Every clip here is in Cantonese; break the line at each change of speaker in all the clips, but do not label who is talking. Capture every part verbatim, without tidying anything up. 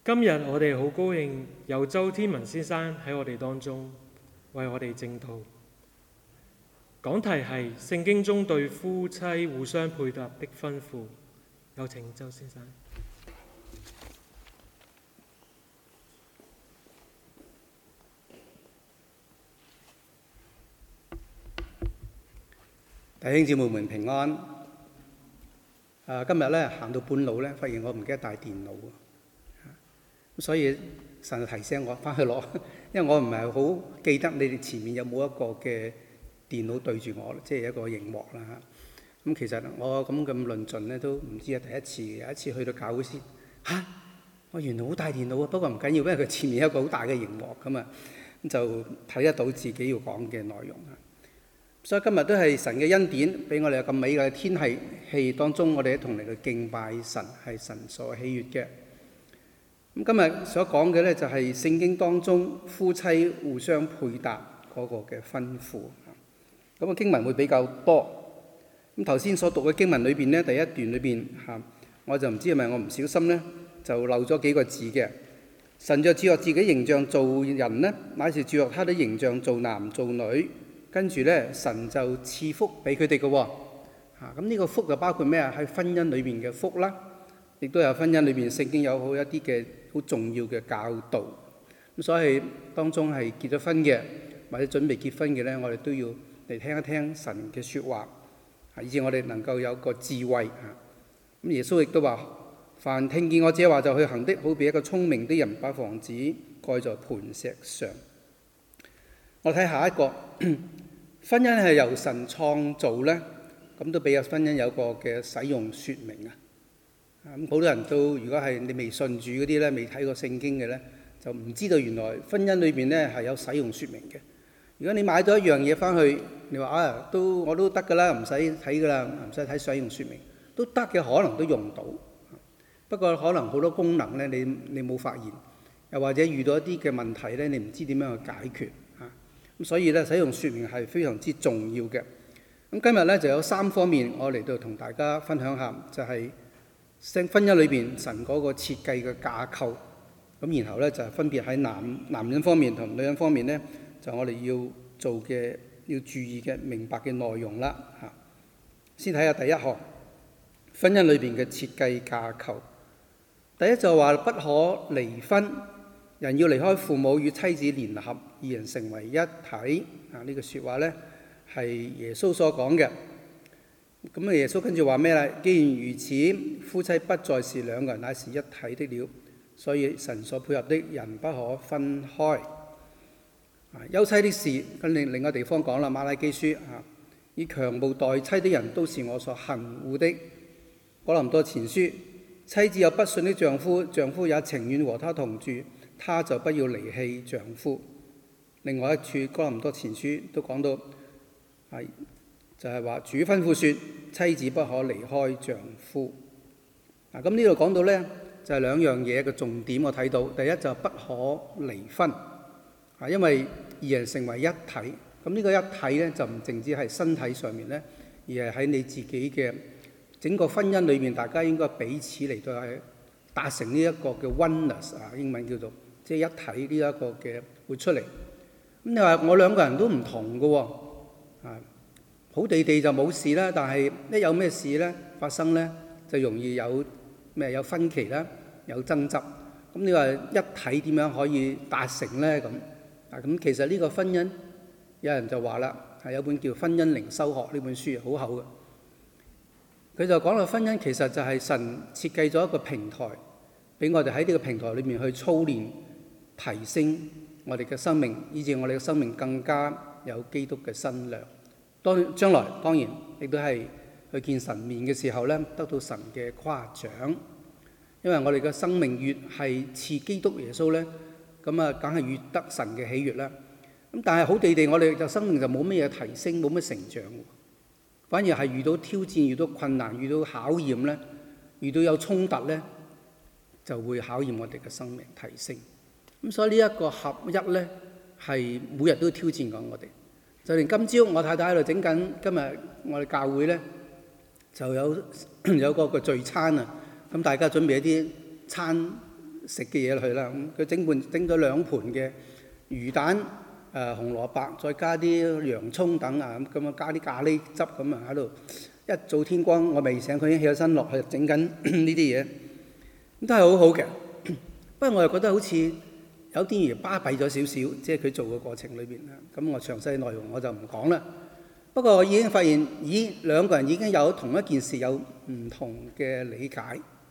今日我哋好高興有周天文先生喺我哋當中為我哋證道。講題係聖經中對夫妻互相配搭的吩咐。有請周先生。
弟兄姊妹們平安。啊，今日咧行到半路咧，發現我唔記得帶電腦啊，所以神就提醒我翻去攞，因為我唔係好記得你哋前面有冇一個嘅電腦對住我，即係一個熒幕啦嚇。咁其實我咁咁論盡咧，都唔知係第一次。有一次去到教會先嚇，我原來好帶電腦啊，不過唔緊要，因為佢前面有一個好大嘅熒幕咁啊，咁就睇得到自己要講嘅內容啊。所以今日都係神嘅恩典，俾我哋有咁美嘅天氣氣當中，我哋一同嚟去敬拜神，係神所喜悅嘅。咁今日所講嘅咧，就係聖經當中夫妻互相配搭嗰個嘅吩咐。咁啊經文會比較多。咁頭先所讀嘅經文裏邊咧，第一段裏邊嚇，我就唔知係咪我唔小心咧，就漏咗幾個字嘅。神就照着自己形象造人呢，乃是照着他的形象造男造女。跟住咧，神就賜福俾佢哋嘅喎。嚇，咁呢個福就包括咩啊？喺婚姻裏邊嘅福啦，亦都有婚姻裏邊聖經有好一啲嘅好重要嘅教導。咁所以當中係結咗婚嘅或者準備結婚嘅咧，我哋都要嚟聽一聽神嘅説話，以致我哋能夠有個智慧嚇。咁耶穌亦都話：凡聽見我這話就去行的，好比一個聰明的人把房子蓋在磐石上。我睇下一個。婚姻係由神創造呢，咁都俾個婚姻有個嘅使用説明啊。咁好多人都，如果係你未信主嗰啲咧，未睇過聖經嘅咧，就唔知道原來婚姻裏邊咧係有使用説明嘅。如果你買咗一樣嘢翻去，你話啊，都我都得噶啦，唔使睇噶啦，唔使睇使用説明，都得嘅，可能都用到。不過可能好多功能咧，你你冇發現，又或者遇到一啲嘅問題咧，你唔知點樣去解決。咁所以咧，使用説明係非常之重要嘅。咁今日咧就有三方面，我嚟到同大家分享下，就係聖婚姻裏邊神嗰個設計嘅架構。咁然後咧就係分別喺男男人方面同女人方面咧，就我哋要做嘅、要注意嘅、明白嘅內容啦。嚇，先睇下第一項，婚姻裏邊嘅設計架構。第一就話不可離婚。人要離開父母與妻子聯合，二人成為一體。啊，呢句説話呢係耶穌所講嘅。咁啊，耶穌跟住話咩咧？既然如此，夫妻不再是兩個人，乃是一體的了。所以神所配合的人不可分開。啊，休妻的事跟另另一個地方講啦，《馬拉基書》啊，以強暴待妻的人都是我所恨惡的。《哥林多前書》，妻子有不信的丈夫，丈夫也情願和他同住，他就不要離棄丈夫。另外一處哥林多前書都講到，係就係話主吩咐說，妻子不可離開丈夫。嗱，咁呢度講到呢，就係兩樣嘢嘅重點，我睇到第一就係不可離婚，啊，因為二人成為一體。咁呢個一體呢，就唔淨止係身體上面呢，而係喺你自己嘅整個婚姻裏面，大家應該彼此嚟到係達成呢一個嘅 oneness 啊，英文叫做即係一體呢一個嘅活出嚟。咁你話我兩個人都唔同嘅喎，啊，好地地就冇事啦，但係一有咩事咧發生咧，就容易有咩有分歧啦，有爭執。咁你話一體點樣可以達成咧？咁啊，咁其實呢個婚姻有人就話啦，係有本叫《婚姻靈修學》呢本書，好厚嘅。佢就講到婚姻其實就係神設計咗一個平台，俾我哋喺呢個平台裏面去操練、提升我哋嘅生命，以致我哋嘅生命更加有基督嘅身量。當將來當然亦都係去見神面嘅時候咧，得到神嘅誇獎。因為我哋嘅生命越係似基督耶穌咧，咁啊，梗係越得神嘅喜悅啦。咁但係好地地，我哋嘅生命就冇乜嘢提升，冇乜成長。反而係遇到挑戰、遇到困難、遇到考驗咧，遇到有衝突咧，就會考驗我哋嘅生命提升。咁所以呢一個合一咧，係每日都挑戰緊我哋。就連今朝我太太喺度整緊，今日我哋教會咧就有有個個聚餐啊。咁大家準備一啲餐食嘅嘢落去啦。咁佢整盤整咗兩盤嘅魚蛋、誒、呃、紅蘿蔔，再加啲洋葱等啊，咁咁啊加啲咖喱汁咁啊喺度。一早天光，我未醒，佢已經起咗身落去整緊呢啲嘢，咁都係好好嘅。不過我又覺得好似有啲嘢巴閉咗少少，即係佢做嘅過程裏邊啦。咁我詳細內容我就唔講啦。不過我已經發現，咦，兩個人已經有同一件事有唔同嘅理解。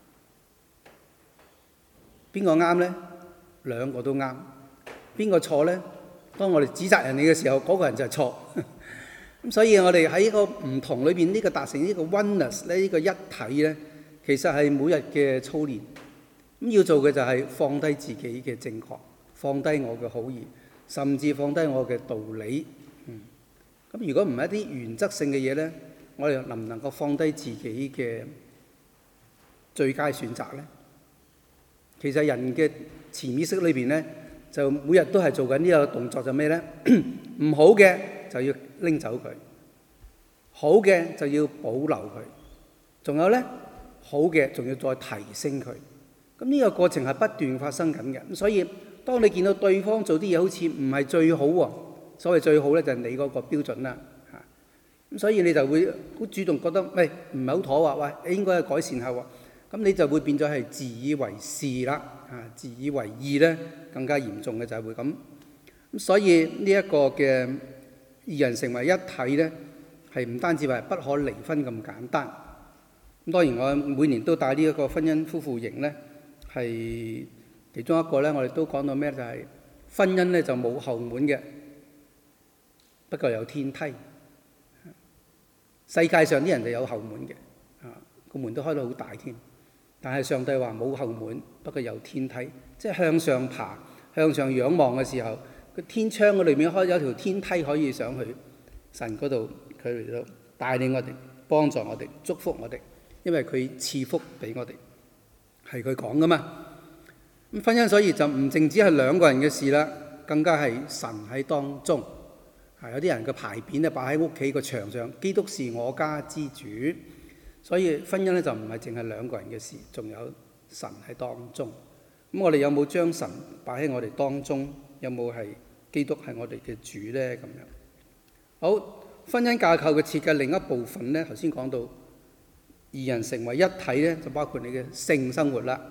邊個啱呢？兩個都啱。邊個錯呢？當我哋指責人哋嘅時候，嗰個人就係錯。咁所以我哋喺呢個唔同裏邊，呢個達成呢個 oneness 咧，呢個一體咧，其實係每日嘅操練。咁要做嘅就係放低自己嘅正確，放低我嘅好意，甚至放低我嘅道理。嗯。咁如果唔係一啲原則性嘅嘢咧，我哋能唔能夠放低自己嘅最佳選擇咧？其實人嘅潛意識裏邊咧，就每日都係做緊呢個動作，就咩咧？唔好嘅就要拎走佢，好嘅就要保留佢，仲有咧，好嘅仲要再提升佢。咁呢個過程係不斷發生緊嘅。咁所以當你見到對方做啲嘢好似唔係最好喎，所謂最好咧就係你嗰個標準啦嚇。咁所以你就會好主動覺得，喂，唔係好妥啊，喂，應該係改善下喎。咁你就會變咗係自以為是啦，嚇，自以為義咧，更加嚴重嘅就係會咁。咁所以呢一個嘅二人成為一體咧，係唔單止話不可離婚咁簡單。咁當然我每年都帶呢一個婚姻夫婦營咧，係其中一個咧，我哋都講到咩就係婚姻咧就冇後門嘅，不過有天梯。世界上啲人就有後門嘅，啊，個門都開到好大添。但係上帝話冇後門，不過有天梯，即係向上爬、向上仰望嘅時候，個天窗嗰裏面開咗條天梯可以上去神嗰度，佢嚟到帶領我哋、幫助我哋、祝福我哋，因為佢賜福俾我哋，係佢講噶嘛。咁婚姻所以就唔淨止係兩個人嘅事啦，更加係神喺當中。係有啲人嘅牌匾咧擺喺屋企個牆上，基督是我家之主。所以婚姻咧就唔係淨係兩個人嘅事，仲有神喺當中。咁我哋有冇將神擺喺我哋當中？有冇係基督係我哋嘅主咧？咁樣好，婚姻架構嘅設計另一部分咧，頭先講到二人成為一體咧，就包括你嘅性生活啦。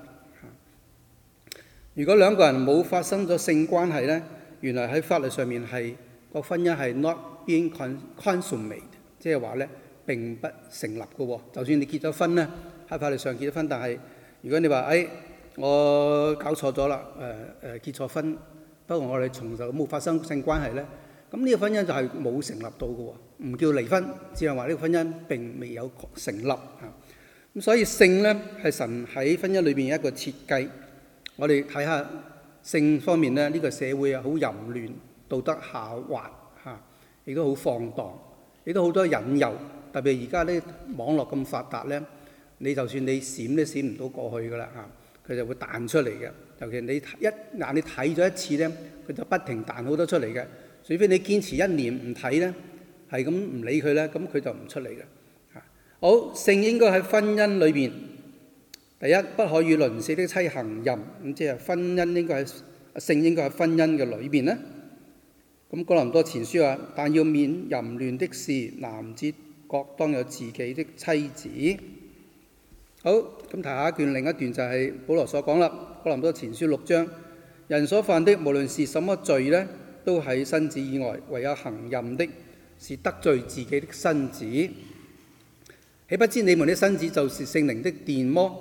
如果兩個人冇發生咗性關係咧，原來喺法律上面係個婚姻係 not being consummate， 即係話咧，並不成立嘅喎。就算你結咗婚咧，喺法律上結咗婚，但係如果你話誒、哎、我搞錯咗啦，誒誒結錯婚，不過我哋從來冇發生性關係咧，咁呢個婚姻就係冇成立到嘅喎，唔叫離婚，只係話呢個婚姻並未有成立啊。咁所以性咧係神喺婚姻裏邊一個設計。我哋睇下性方面咧，呢、這個社會啊好淫亂，道德下滑嚇，亦都好放蕩，亦都好多引誘。特別而家啲網絡咁發達咧，你就算你閃都閃唔到過去噶啦嚇，佢就會彈出嚟嘅。尤其你一眼你睇咗一次咧，佢就不停彈好多出嚟嘅。除非你堅持一年唔睇咧，係咁唔理佢咧，咁佢就唔出嚟嘅嚇。好，性應該喺婚姻裏邊。第一，不可與鄰舍的妻行淫，咁即係婚姻應該係性應該喺婚姻嘅裏邊咧。咁哥林多前書話：但要免淫亂的事，男子各當有自己的妻子。好，咁睇下一卷另一段就係保羅所講啦。哥林多前書六章，人所犯的無論是什麼罪呢，都喺身子以外，唯有行淫的，是得罪自己的身子。豈不知你們的身子就是聖靈的殿麼？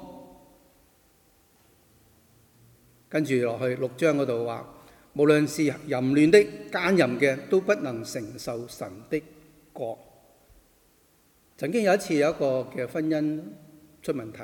跟住落去六章嗰度話，無論是淫亂的、奸淫嘅，都不能承受神的國。曾經有一次有一個嘅婚姻出問題，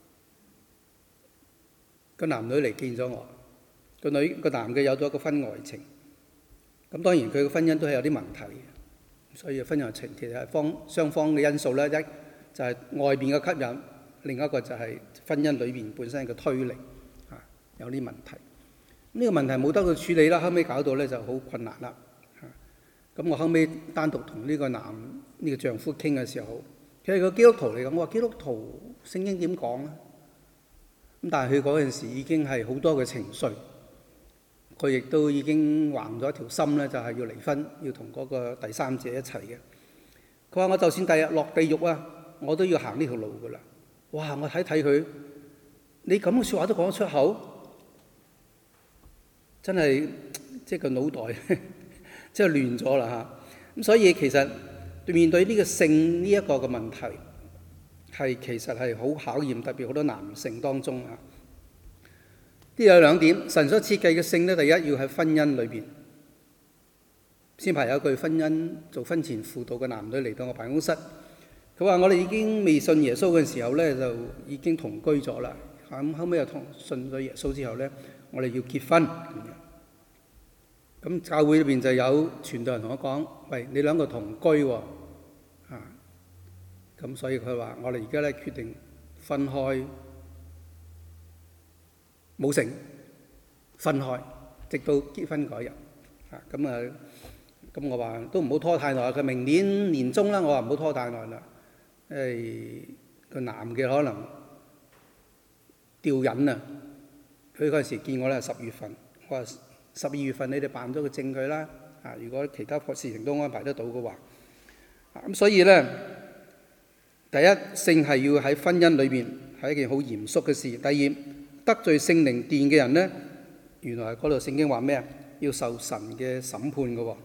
個男女嚟見咗我，個女個男嘅有咗個婚外情，咁當然佢嘅婚姻都係有啲問題，所以婚外情其實係方雙方嘅因素咧，一就係外邊嘅吸引，另一個就係婚姻裏邊本身嘅推力。有啲問題，呢、這個問題冇得到處理啦，後尾搞到咧就好困難啦。咁我後尾單獨同呢個男呢、這個丈夫傾嘅時候，佢係個基督徒嚟嘅，我話基督徒聖經點講咧？ 咁但係佢嗰陣時已經係好多嘅情緒，佢亦都已經橫咗一條心咧，就係要離婚，要同嗰個第三者一齊嘅。佢話：我就算第日落地獄啊，我都要行呢條路噶啦。哇！我睇睇佢，你咁嘅説話都講得出口，真係即係個腦袋即係亂咗啦嚇。咁所以其實面對呢個性呢一個嘅問題，係其實係好考驗，特別好多男性當中啊。呢有兩點，神所設計嘅性咧，第一要喺婚姻裏邊。先排有一句婚姻做婚前輔導嘅男女嚟到我辦公室，佢話：我哋已經未信耶穌嘅時候咧，就已經同居咗啦。咁後尾又同信咗耶穌之後咧，我哋要結婚。咁教會裏邊就有傳道人同我講：喂，你兩個同居喎，啊！咁所以佢話：我哋而家咧決定分開，冇成分開，直到結婚嗰日。啊，咁啊，咁我話都唔好拖太耐。佢明年年中啦，我話唔好拖太耐啦。因為個男嘅可能吊癮啊。佢嗰陣時見我咧係十月份，我話十二月份你哋辦咗個證佢啦。啊，如果其他事情都安排得到嘅話，啊咁所以咧。第一，性係要喺婚姻裏邊係一件好嚴肅嘅事。第二，得罪聖靈殿嘅人呢，原來嗰度聖經話咩啊？要受神嘅審判嘅喎。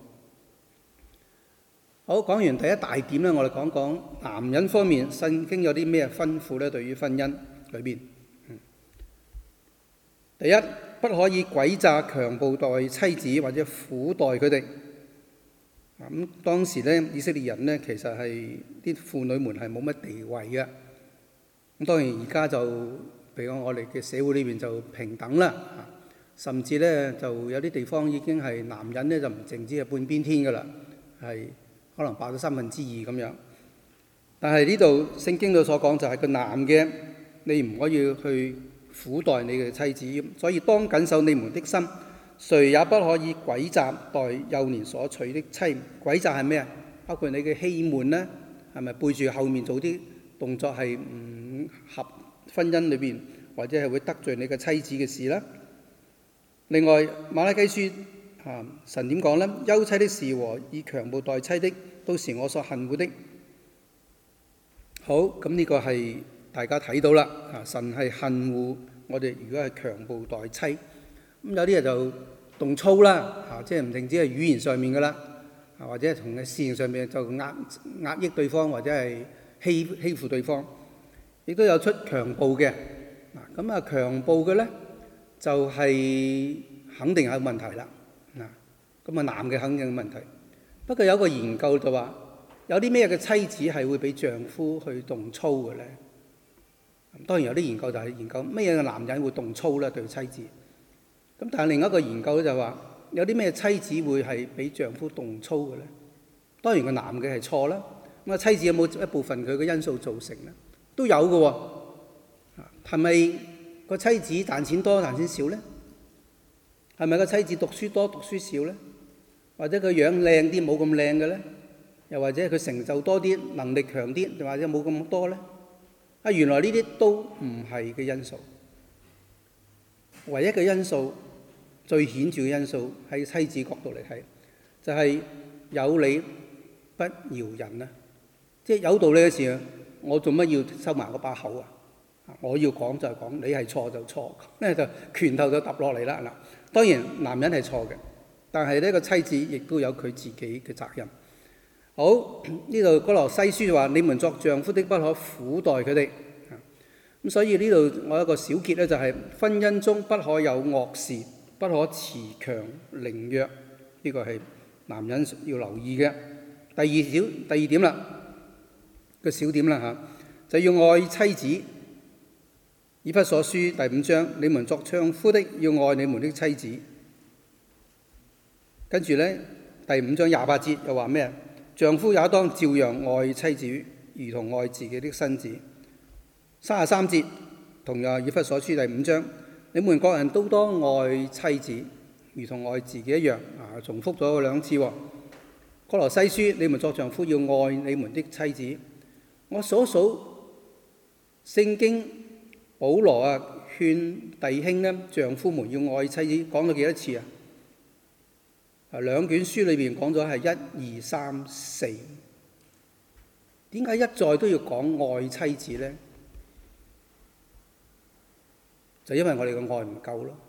好，講完第一大點咧，我哋講講男人方面，聖經有啲咩吩咐咧？對於婚姻裏邊，嗯，第一，不可以詭詐強暴待妻子或者苦待佢哋。咁當時咧，以色列人咧，其實係啲婦女們係冇乜地位嘅。咁當然而家就，譬如講我哋嘅社會裏邊就平等啦，甚至咧就有啲地方已經係男人咧就唔淨止係半邊天噶啦，係可能霸咗三分之二咁樣。但係呢度聖經度所講就係個男嘅，你唔可以去苦待你嘅妻子，所以當謹守你們的心。誰也不可以詭詐待幼年所娶的妻。詭詐係咩啊？包括你嘅欺瞞啦，係咪背住後面做啲動作係唔合婚姻裏邊，或者係會得罪你嘅妻子嘅事啦？另外馬拉基書啊，神點講呢？休妻的事和以強暴待妻的，都是我所恨惡的。好，咁呢個係大家睇到啦。啊，神係恨惡我哋，如果係強暴待妻。咁有啲人就動粗啦，嚇，即係唔淨止係語言上面噶啦，啊或者係同嘅事情上面就壓壓抑對方，或者係欺欺負對方，亦都有出強暴嘅。嗱，咁啊強暴嘅咧就係肯定係有問題啦。嗱，咁啊男嘅肯定有問題。不過有個研究就話，有啲咩嘅妻子係會俾丈夫去動粗嘅咧？當然有啲研究就係研究咩嘅男人會動粗咧對妻子。咁但係另一個研究咧就話，有啲咩妻子會係俾丈夫動粗嘅咧？當然個男嘅係錯啦。咁啊妻子有冇一部分佢嘅因素造成咧？都有嘅喎。啊，係咪個妻子賺錢多賺錢少咧？係咪個妻子讀書多讀書少咧？或者佢樣靚啲冇咁靚嘅咧？又或者佢成就多啲能力強啲，又或者冇咁多咧？啊，原來呢啲都唔係嘅因素。唯一嘅因素，最顯著嘅因素喺妻子角度嚟睇，就係有理不饒人啊！即係有道理嘅事，我做乜要收埋嗰把口啊？我要講就係講，你係錯就錯，咧就拳頭就揼落嚟啦嗱。當然男人係錯嘅，但係呢個妻子亦都有佢自己嘅責任。好，呢度哥羅西書話：你們作丈夫的不可苦待佢哋。咁所以呢度我有一個小結咧，就係婚姻中不可有惡事，不可持強凌弱，呢個係男人要留意嘅。第二小第二點啦，個小點啦嚇，就要愛妻子。以弗所書第五章，你們作丈夫的要愛你們的妻子。跟住咧，第五章廿八節又話咩啊？丈夫也當照樣愛妻子，如同愛自己的身子。三十三節同樣以弗所書第五章，你們各人都當愛妻子，如同愛自己一樣。啊，重複咗兩次喎。哥羅西書，你們作丈夫要愛你們的妻子。我數數聖經保羅啊勸弟兄咧，丈夫們要愛妻子，講咗幾多次啊？啊，兩卷書裏邊講咗係一二三四。點解一再都要講愛妻子咧？就因為我哋嘅愛唔夠咯。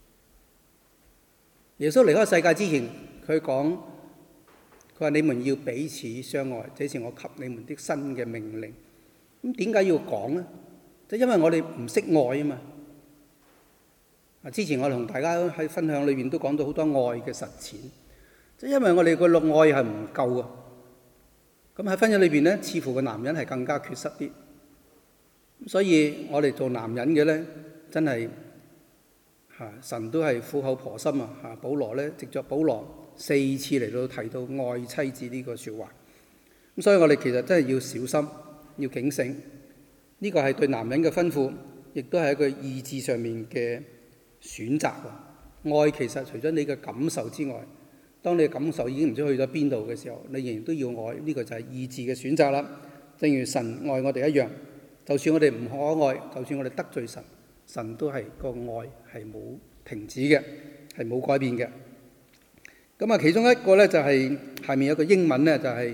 耶穌離開世界之前，佢講，佢話你們要彼此相愛，這是我給你們的新嘅命令。咁點解要講咧？就因為我哋唔識愛啊嘛。啊，之前我同大家喺分享裏邊都講到好多愛嘅實踐，即係因為我哋個愛係唔夠啊。咁喺婚姻裏邊咧，似乎個男人係更加缺失啲。所以我哋做男人嘅咧，真係嚇神都係苦口婆心啊！嚇保羅咧，藉著保羅四次嚟到提到愛妻子呢個説話。咁所以我哋其實真係要小心，要警醒。呢個係對男人嘅吩咐，亦都係一個意志上面嘅選擇。愛其實除咗你嘅感受之外，當你嘅感受已經唔知去咗邊度嘅時候，你仍然都要愛。呢個就係意志嘅選擇啦。正如神愛我哋一樣，就算我哋唔可愛，就算我哋得罪神，神都係個愛係冇停止嘅，係冇改變嘅。咁啊，其中一個咧就係下面有個英文咧，就係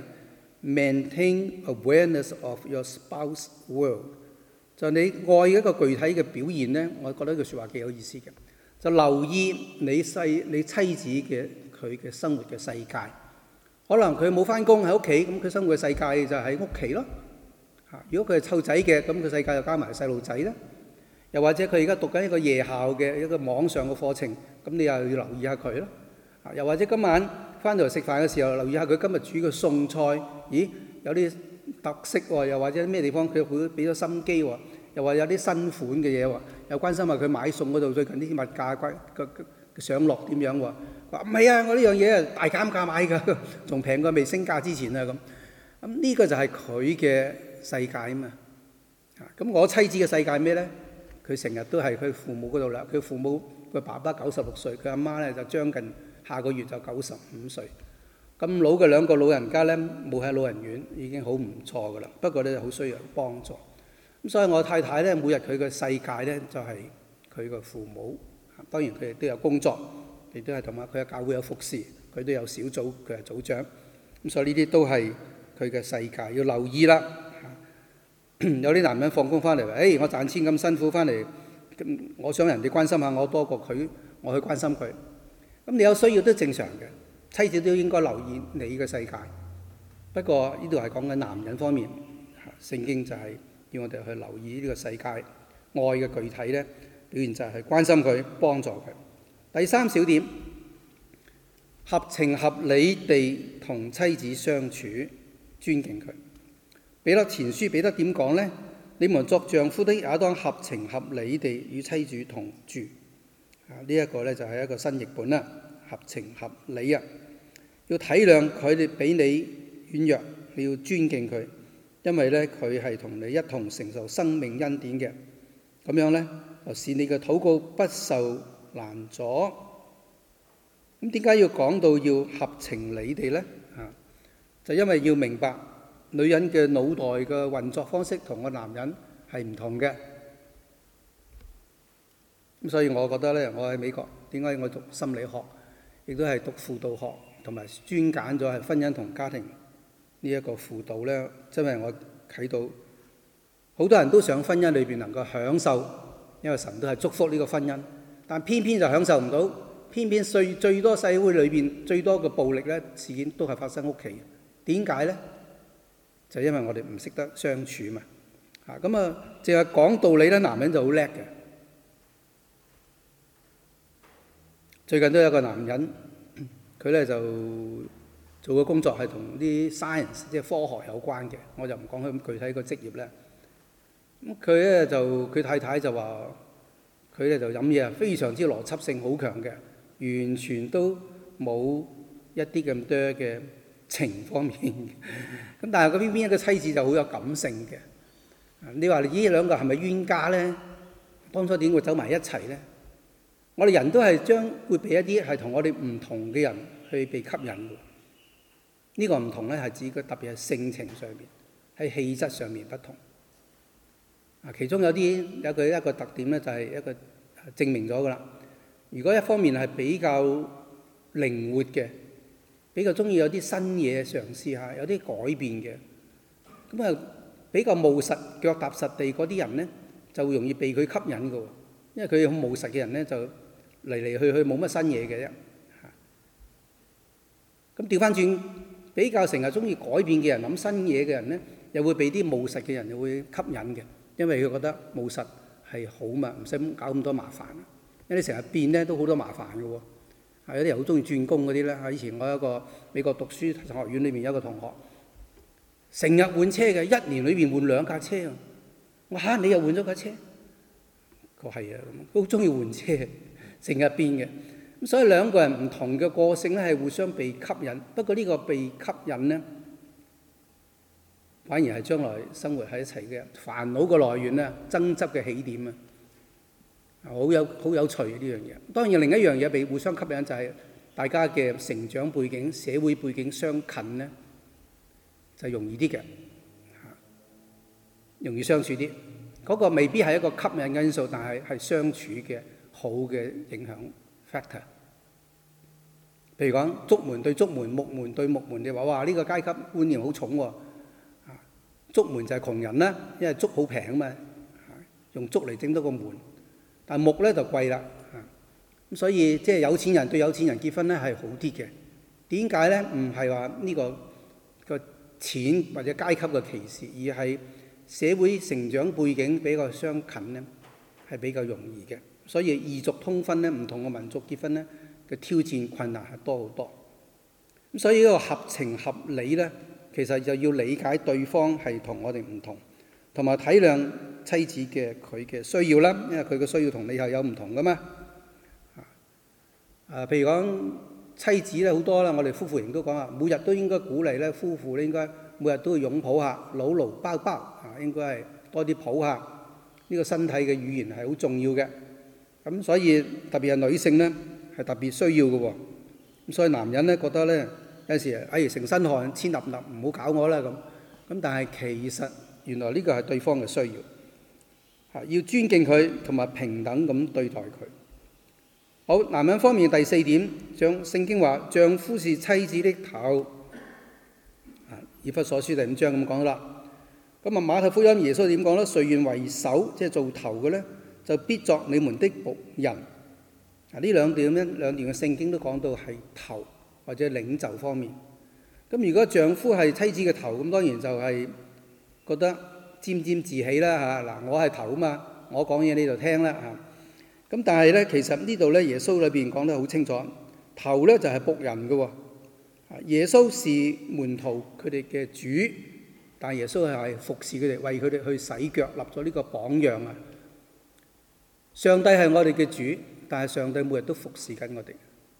maintain awareness of your spouse world。就你愛嘅一個具體嘅表現咧，我覺得呢句説話幾有意思嘅。就留意你細你妻子嘅佢嘅生活嘅世界。可能佢冇返工喺屋企，咁佢生活嘅世界就喺屋企咯。嚇，如果佢係湊仔嘅，咁佢世界就加埋細路仔啦。又或者佢而家讀緊一個夜校嘅一個網上嘅課程，咁你又要留意下佢咯。啊，又或者今晚返到嚟食飯嘅時候，留意下佢今日煮嘅餸菜，咦有啲特色喎，又或者咩地方佢會俾咗心機喎，又話有啲新款嘅嘢喎，又關心下佢買餸嗰度最近啲物價貴個上落點樣喎？話唔係啊，我呢樣嘢係大減價買㗎，仲平過未升價之前啊咁。咁呢個就係佢嘅世界啊嘛。啊，咁我妻子嘅世界咩咧？佢成日都係佢父母嗰度啦。佢父母佢爸爸九十六歲，佢阿媽咧就將近下個月就九十五歲。咁老嘅兩個老人家咧，冇喺老人院已經好唔錯噶啦。不過咧好需要幫助。咁所以我太太咧每日佢嘅世界咧就係佢個父母。當然佢亦都有工作，亦都係同埋佢喺教會有服侍，佢都有小組，佢係組長。咁所以呢啲都係佢嘅世界，要留意啦。有啲男人放工翻嚟話，誒、哎，我賺錢咁辛苦翻嚟，我想人哋關心下我多過佢，我去關心佢。咁你有需要都正常嘅，妻子都應該留意你嘅世界。不過呢度係講緊男人方面，聖經就係要我哋去留意呢個世界愛嘅具體咧表現就係關心佢、幫助佢。第三小點，合情合理地同妻子相處，尊敬佢。彼得前書彼得點講呢？你們作丈夫的也當合情合理地與妻子同住。啊，呢一個咧就係一個新譯本啦，合情合理啊，要體諒佢哋比你軟弱，你要尊敬佢，因為咧佢係同你一同承受生命恩典嘅。咁樣咧就使你嘅禱告不受攔阻。咁點解要講到要合情理地咧？啊，就因為要明白。女人嘅腦袋嘅運作方式同個男人係唔同嘅，咁所以我覺得咧，我喺美國點解我讀心理學，亦都係讀輔導學，同埋專揀咗係婚姻同家庭呢一個輔導咧，因為我睇到好多人都想婚姻裏邊能夠享受，因為神都係祝福呢個婚姻，但偏偏就享受唔到，偏偏最最多社會裏邊最多嘅暴力咧事件都係發生屋企，點解咧？就因為我哋唔識得相處嘛，啊咁啊，淨係講道理咧，男人就好叻嘅。最近都有一個男人，佢咧就做嘅工作係同啲 science 即係科學有關嘅，我就唔講佢咁具體個職業咧。咁佢咧就佢太太就話，佢咧就飲嘢啊，非常之邏輯性好強嘅，完全都冇一啲咁多嘅情方面嘅，咁但係嗰邊邊一個妻子就好有感性嘅。你話呢兩個係咪冤家咧？當初點會走埋一齊咧？我哋人都係將會俾一啲係同我哋唔同嘅人去被吸引嘅。呢個唔同咧係指佢特別係性情上面，喺氣質上面不同。 啊，其中有啲有佢一個特點咧，就係一個證明咗噶啦。如果一方面係比較靈活嘅，比較中意有啲新嘢嘗試下，有啲改變嘅，咁啊比較務實、腳踏實地嗰啲人咧，就容易被佢吸引嘅喎。因為佢好務實嘅人咧，就嚟嚟去去冇乜新嘢嘅啫。咁調翻轉，比較成日中意改變嘅人、諗新嘢嘅人咧，又會被啲務實嘅人又會吸引嘅，因為佢覺得務實係好嘛，唔使搞咁多麻煩。因為你成日變咧，都好多麻煩嘅喎。係有啲人好中意轉工嗰啲咧。以前我有一個美國讀書學院裏面有一個同學，成日換車嘅，一年裏邊換兩架車啊！我嚇你又換咗架車？佢係啊，都好中意換車，成日變嘅。咁所以兩個人唔同嘅個性咧，係互相被吸引。不過呢個被吸引咧，反而係將來生活喺一齊嘅煩惱嘅來源啊，爭執嘅起點啊，好有好有趣嘅呢樣嘢。當然另一樣嘢被互相吸引就係大家嘅成長背景、社會背景相近咧，就容易啲嘅，容易相處啲。嗰個未必係一個吸引嘅因素，但係係相處嘅好嘅影響 factor。譬如講竹門對竹門、木門對木門，你話哇呢個階級觀念好重喎。竹門就係窮人啦，因為竹好平啊嘛，用竹嚟整到個門。但木咧就貴啦，咁所以即係有錢人對有錢人結婚咧係好啲嘅。點解咧？唔係話呢個個錢或者階級嘅歧視，而係社會成長背景比較相近咧，係比較容易嘅。所以異族通婚咧，唔同嘅民族結婚咧嘅挑戰困難係多好多。咁所以呢個合情合理咧，其實就要理解對方係同我哋唔同，同埋體諒妻子嘅佢嘅需要啦，因為佢嘅需要同你係有唔同噶嘛。啊，譬如講妻子咧好多啦，我哋夫婦營都講啊，每日都應該鼓勵咧夫婦咧應該每日都要擁抱下，摟摟包包啊，應該係多啲抱下。呢個身體嘅語言係好重要嘅。咁所以特別係女性咧係特別需要嘅喎。咁所以男人咧覺得咧有時哎成身汗黐立立，唔好搞我啦咁。咁但係其實原來呢個係對方嘅需要。要尊敬佢同埋平等咁對待佢。好，男人方面第四點，像聖經話丈夫是妻子的頭。啊，以弗所書第五章咁講啦。咁啊馬太福音耶穌點講咧？誰願為首，即係做頭嘅咧，就必作你們的僕人。啊，呢兩段咧兩段嘅聖經都講到係頭或者領袖方面。咁如果丈夫係妻子嘅頭，咁當然就係覺得沾沾自喜啦嚇！嗱，我係頭啊嘛，我講嘢你就聽啦嚇。咁但係咧，其實呢度咧，耶穌裏邊講得好清楚，頭咧就係僕人嘅喎。耶穌是門徒佢哋嘅主，但係耶穌係服侍佢哋，為佢哋去洗腳，立咗呢個榜樣啊。上帝係我哋嘅主，但係上帝每日都服侍緊我哋。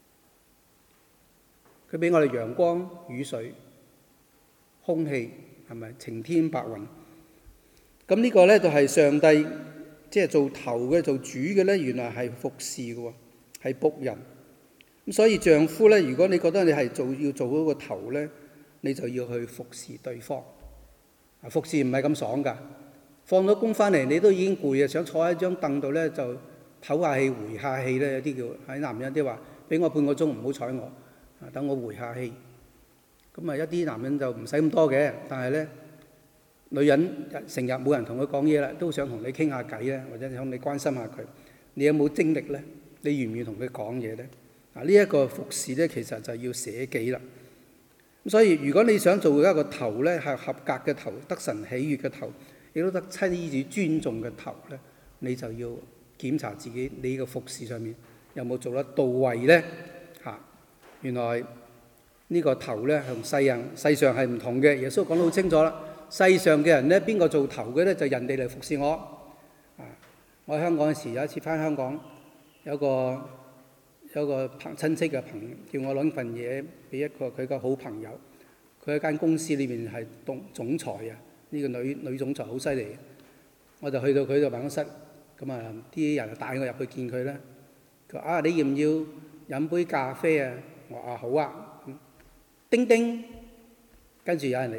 佢俾我哋陽光、雨水、空氣，係咪晴天白雲？咁呢個咧就係上帝，即係做頭嘅、做主嘅咧，原來係服侍嘅喎，係僕人。咁所以丈夫咧，如果你覺得你係做要做嗰個頭咧，你就要去服侍對方。啊，服侍唔係咁爽㗎。放咗工翻嚟，你都已經攰啊，想坐喺張凳度咧就唞下氣、回下氣咧。有啲叫喺男人啲話，俾我半個鐘唔好睬我，啊，等我回下氣。咁啊，一啲男人就唔使咁多嘅，但係咧。女人成日冇人同佢講嘢啦，都想同你傾下偈咧，或者想你關心下佢。你有冇精力咧？你願唔願意同佢講嘢咧？啊，呢一個服侍咧，其實就要捨己啦。咁所以如果你想做一個頭咧，係合格嘅頭，得神喜悅嘅頭，亦都得妻子尊重嘅頭咧，你就要檢查自己你嘅服侍上面有冇做得到位咧？嚇，原來呢個頭咧同世人世上係唔同嘅。耶穌講得好清楚啦。世上嘅人咧，邊個做頭嘅咧？就人哋嚟服侍我。啊，我喺香港嗰時有一次翻香港，有個有個朋親戚嘅朋友叫我攞份嘢俾一個佢嘅好朋友。佢喺間公司裏面係總總裁啊，呢個女女總裁好犀利。我就去到佢嘅辦公室，咁啊啲人就帶我入去見佢咧。佢話：啊，你要唔要飲杯咖啡啊？我話好啊。叮叮，跟住有人嚟嘛。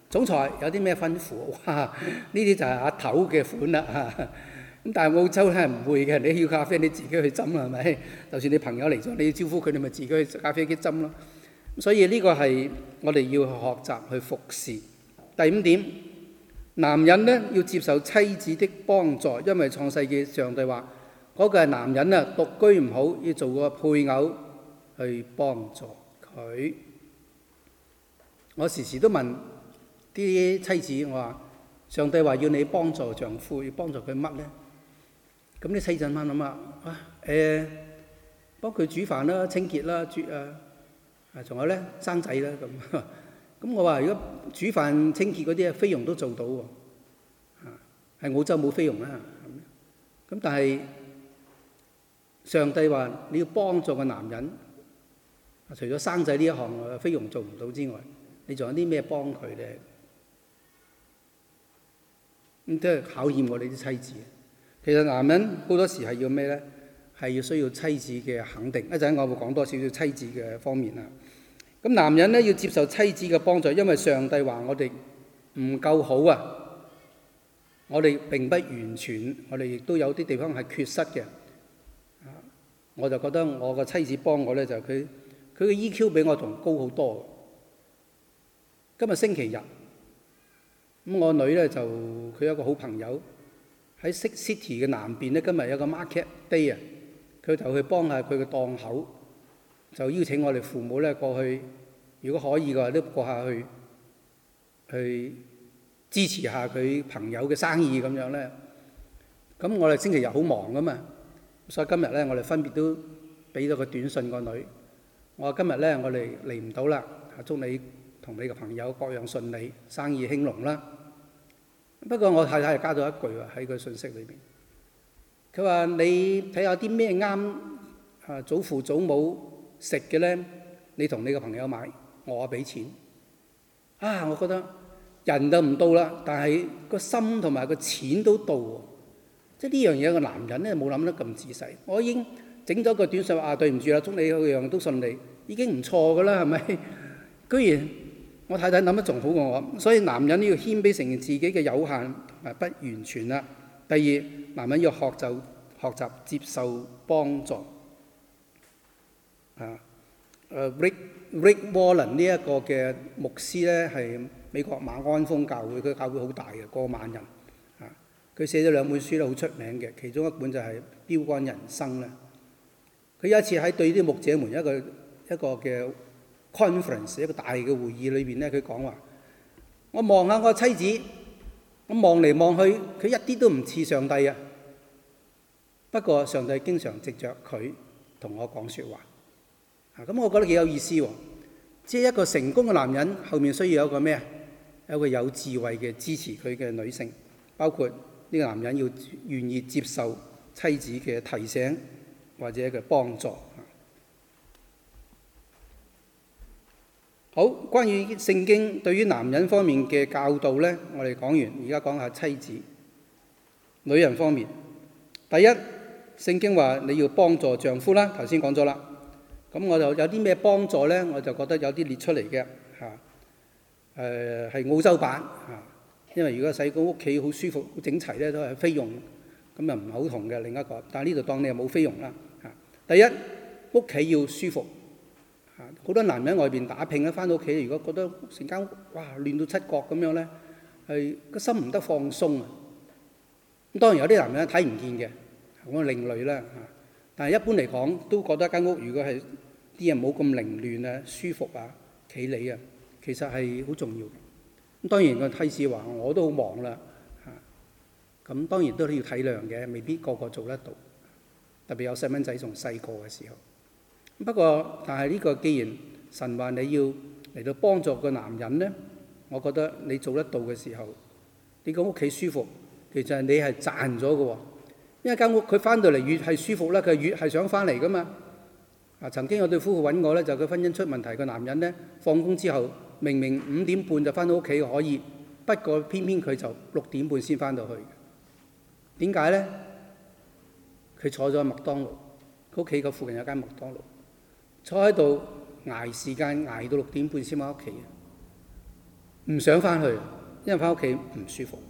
總裁有啲咩吩咐？哇！呢啲就係阿頭嘅款啦嚇。咁但係澳洲咧唔會嘅，你要咖啡你自己去斟啦，係咪？就算你朋友嚟咗，你要招呼佢，你咪自己去咖啡機斟咯。所以呢個係我哋要學習去服侍。第五點，男人咧要接受妻子的幫助，因為創世記上帝話嗰、那個係男人啊，獨居唔好，要做個配偶去幫助佢。我時時都問啲妻子，我話上帝話要你幫助丈夫，要幫助佢乜咧？咁啲妻子諗諗啊，啊誒，幫佢煮飯啦、清潔啦、煮啊，啊仲有咧生仔啦咁。咁我話如果煮飯清潔嗰啲啊，菲傭都做到喎，啊係澳洲冇菲傭啦。咁但係上帝話你要幫助個男人，除咗生仔呢一項菲傭做唔到之外，你仲有啲咩幫佢咧？咁都係考驗我哋啲妻子。其實男人好多時係要咩咧？係要需要妻子嘅肯定。一陣我會講多少少妻子嘅方面啦。咁男人咧要接受妻子嘅幫助，因為上帝話我哋唔夠好啊，我哋並不完全，我哋亦都有啲地方係缺失嘅。我就覺得我個妻子幫我咧，就佢佢嘅 E Q 比我仲高好多。今日星期日，咁我女咧就佢有一個好朋友。喺 City 嘅南邊咧，今日有個 market day 啊，佢就去幫下佢嘅檔口，就邀請我哋父母咧過去，如果可以嘅話都過下去，去支持下佢朋友嘅生意咁樣咧。咁我哋星期日好忙噶嘛，所以今日咧我哋分別都俾咗個短信個女，我話今日咧我哋嚟唔到啦，祝你同你嘅朋友各樣順利，生意興隆啦。不過我太太係加咗一句喎，喺個信息裏邊，佢話你睇下啲咩啱啊祖父祖母食嘅咧，你同你個朋友買，我俾錢。啊，我覺得人就唔到啦，但係個心同埋個錢都到喎。即係呢樣嘢個男人咧冇諗得咁仔細。我已經整咗個短信話啊，對唔住啦，祝你個樣都順利，已經唔錯噶啦，係咪？居然我太太諗得仲好過我，所以男人呢要謙卑承認自己嘅有限同埋不完全啦。第二，男人要學就學習接受幫助。啊，誒 Rick Rick Warren 呢一個嘅牧師咧，係美國馬鞍峰教會，佢教會好大嘅，過萬人。啊，佢寫咗兩本書咧，好出名嘅，其中一本就係《標竿人生》咧。佢有一次喺對啲牧者們一個一個嘅 conference 一個大嘅會議裏邊咧，佢講話：我望下我妻子，我望嚟望去，佢一啲都唔似上帝啊！不過上帝經常藉着佢同我講説話啊！咁我覺得幾有意思喎。即係一個成功嘅男人後面需要有一個咩啊？有一個有智慧嘅支持佢嘅女性，包括呢個男人要願意接受妻子嘅提醒或者嘅幫助。好，關於聖經對於男人方面嘅教導咧，我哋講完，而家講下妻子、女人方面。第一，聖經話你要幫助丈夫啦，頭先講咗啦。咁我就有啲咩幫助咧？我就覺得有啲列出嚟嘅嚇，誒、呃、係澳洲版嚇，因為如果使個屋企好舒服、好整齊咧，都係菲傭，咁又唔係好同嘅另一個。但係呢度當你又冇菲傭啦嚇。第一，屋企要舒服。好多男人外邊打拼咧，翻到屋企如果覺得成間屋哇亂到七角咁樣咧，係個心唔得放鬆啊！咁當然有啲男人睇唔見嘅，我另類啦嚇。但係一般嚟講，都覺得間屋如果係啲人冇咁凌亂啊、舒服啊、企理啊，其實係好重要嘅。咁當然個妻子話：我都好忙啦嚇。咁當然都要體諒嘅，未必個個做得到，特別有細蚊仔仲細個嘅時候。不過，但係呢個既然神話你要嚟到幫助個男人咧，我覺得你做得到嘅時候，你個屋企舒服，其實你係賺咗嘅喎。因為間屋佢翻到嚟越係舒服咧，佢越係想翻嚟噶嘛。啊，曾經有對夫婦揾我咧，就佢婚姻出問題，個男人咧放工之後明明五點半就翻到屋企可以，不過偏偏佢就六點半先翻到去。點解咧？佢坐咗喺麥當勞，佢屋企個附近有間麥當勞。坐喺度捱時間，捱到六點半先返屋企。 唔想翻去，因為翻屋企唔舒服。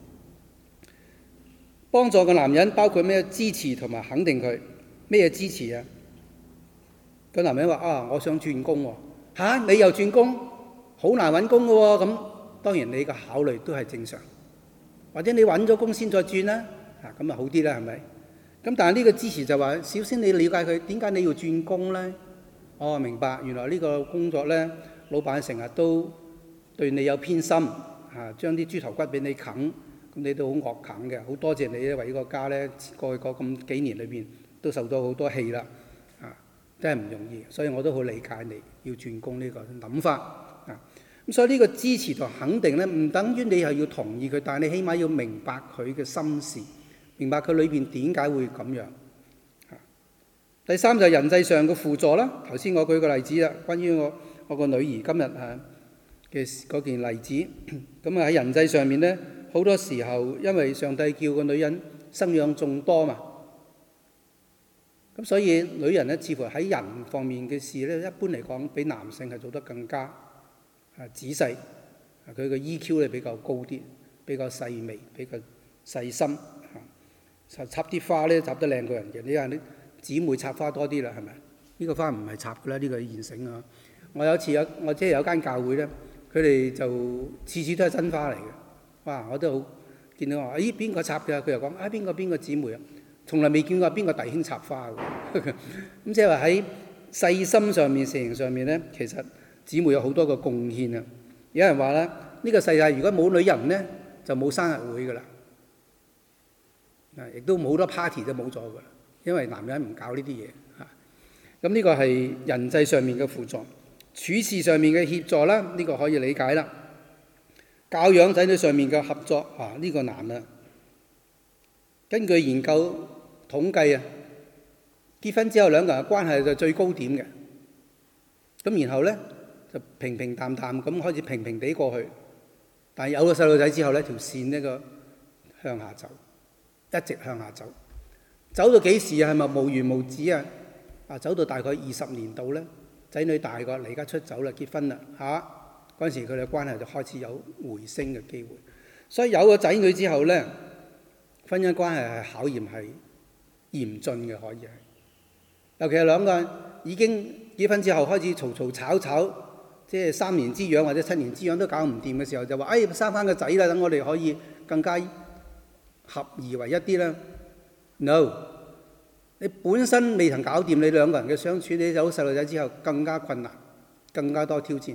幫助個男人包括咩？支持同埋肯定佢。咩支持啊？個男人話：啊，我想轉工喎。嚇，你又轉工？好難揾工㗎喎。咁當然你嘅考慮都係正常。或者你揾咗工先再轉啦。啊，咁啊好啲啦，係咪？咁但係呢個支持就話：首先你了解佢點解你要轉工咧？哦，明白，原來呢個工作咧，老闆成日都對你有偏心，嚇，將啲豬頭骨俾你啃，咁你都好惡啃嘅。好多謝你咧，為呢個家咧過去嗰咁幾年裏邊都受到好多氣啦，啊，真係唔容易。所以我都好理解你要轉工呢個諗法啊。咁所以呢個支持同肯定咧，唔等於你係要同意佢，但係你起碼要明白佢嘅心事，明白佢裏邊點解會咁樣。第三就係人際上嘅輔助啦。頭先我舉個例子啦，關於我我個女兒今日啊嘅嗰件例子。咁啊喺人際上面咧，好多時候因為上帝叫個女人生養眾多嘛，咁所以女人咧似乎喺人方面嘅事咧，一般嚟講比男性係做得更加啊仔細。佢嘅 E Q 咧比較高啲，比較細微，比較細心。嚇，插啲花咧插得靚過人嘅，你話你姊妹插花多啲啦，係咪？呢個花唔係插嘅啦，呢個係現成啊！我有一次有我即係有間教會咧，佢哋就次次都係真花嚟嘅。哇！我都好見到話，咦邊個插嘅？佢又講啊邊個邊個姊妹啊，從來未見過邊個弟兄插花嘅。咁即係話喺細心上面、事情上面咧，其實姊妹有好多個貢獻啊！有人話咧，呢個世界如果冇女人咧，就冇生日會㗎啦，啊亦都冇好多 party 都冇咗㗎啦。因為男人唔搞呢啲嘢嚇，咁呢個係人際上面嘅輔助，處事上面嘅協助啦，呢個可以理解啦。教養仔女上面嘅合作啊，呢個難啦。根據研究統計啊，結婚之後兩個人嘅關係就最高點嘅，咁然後咧就平平淡淡咁開始平平地過去，但係有個細路仔之後咧，條線呢個向下走，一直向下走。走到幾時啊？係咪無完無止啊？啊，走到大概二十年度咧，仔女大個離家出走啦，結婚啦嚇。嗰陣時佢哋嘅關係就開始有回升嘅機會。所以有個仔女之後咧，婚姻關係係考驗係嚴峻嘅，可以係。尤其係兩個人已經結婚之後開始嘈嘈吵吵，即係三年之癢或者七年之癢都搞唔掂嘅時候，就話：哎，生翻個仔啦，等我哋可以更加合二為一啲啦。No， 你本身未曾搞掂你兩個人嘅相處，你有細路仔之後更加困難，更加多挑戰。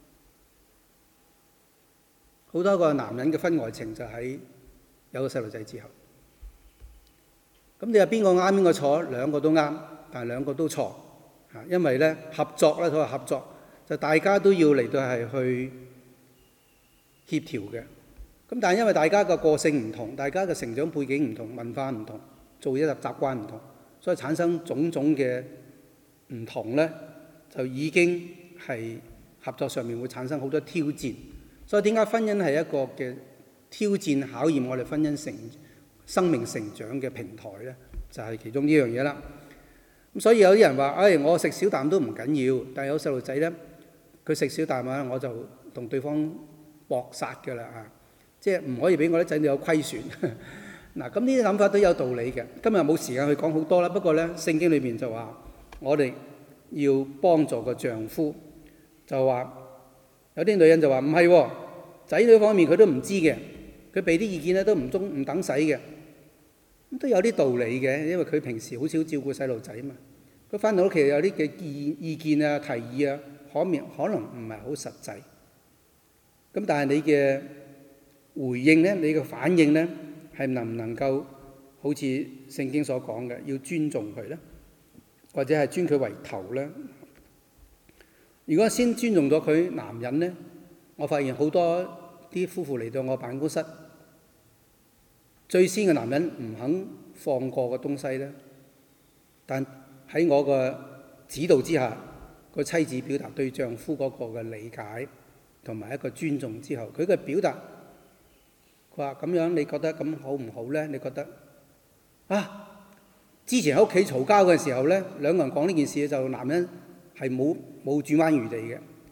好多個男人嘅婚外情就喺有個細路仔之後。咁你話邊個啱邊個錯？兩個都啱，但係兩個都錯嚇，因為咧合作咧，所謂合作就大家都要嚟到係去協調嘅。咁但係因為大家嘅個性唔同，大家嘅成長背景唔同，文化唔同。做嘢習慣唔同，所以產生種種嘅唔同咧，就已經係合作上面會產生好多挑戰。所以點解婚姻係一個嘅挑戰，考驗我哋婚姻成生命成長嘅平台咧，就係其中呢樣嘢啦。咁所以有啲人話：誒，我食小啖都唔緊要，但係有細路仔咧，佢食小啖啊，我就同對方搏殺㗎啦啊！即係唔可以俾我啲仔女有虧損。嗱，咁呢啲諗法都有道理嘅。今日冇時間去講好多啦。不過咧，聖經裏邊就話我哋要幫助個丈夫，就話有啲女人就話唔係喎，仔女方面佢都唔知嘅，佢俾啲意見咧都唔中唔等使嘅。咁都有啲道理嘅，因為佢平時好少照顧細路仔嘛。佢翻到屋企有啲嘅意意見啊、提議啊，可面可能唔係好實際。咁但係你嘅回應咧，你嘅反應咧，係能唔能夠好似聖經所講嘅，要尊重佢咧，或者係尊佢為頭咧？如果先尊重咗佢男人咧，我發現好多啲夫婦嚟到我辦公室，最先嘅男人唔肯放過個東西咧，但喺我嘅指導之下，個妻子表達對丈夫嗰個嘅理解同埋一個尊重之後，佢嘅表達。佢話：咁樣你覺得咁好唔好咧？你覺得啊？之前喺屋企嘈交嘅時候咧，兩個人講呢件事就男人係冇冇轉彎餘地嘅。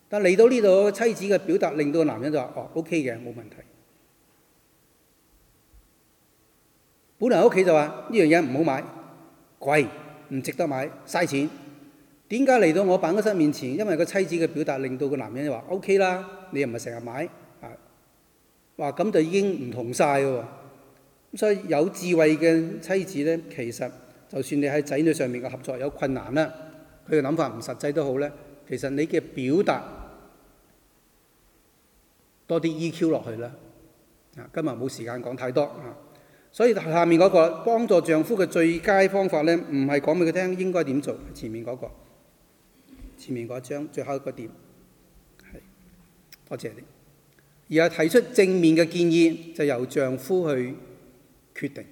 但嚟到呢度，妻子嘅表達令到個男人就話：哦 ，OK 嘅，冇問題。本來喺屋企就話呢樣嘢唔好買，貴，唔值得買，嘥錢。點解嚟到我辦公室面前？因為個妻子嘅表達令到個男人就話 OK 啦，你又唔係成日買啊，話咁就已經唔同晒喎。咁所以有智慧嘅妻子咧，其實就算你喺仔女上面嘅合作有困難啦，佢嘅諗法唔實際都好咧，其實你嘅表達多啲 E Q 落去啦。啊，今日冇時間講太多啊。所以下面嗰個幫助丈夫嘅最佳方法咧，唔係講俾佢聽應該點做，前面嗰個，前面嗰一章最後一個點，係多謝你，而係提出正面嘅建議，就由丈夫去決定。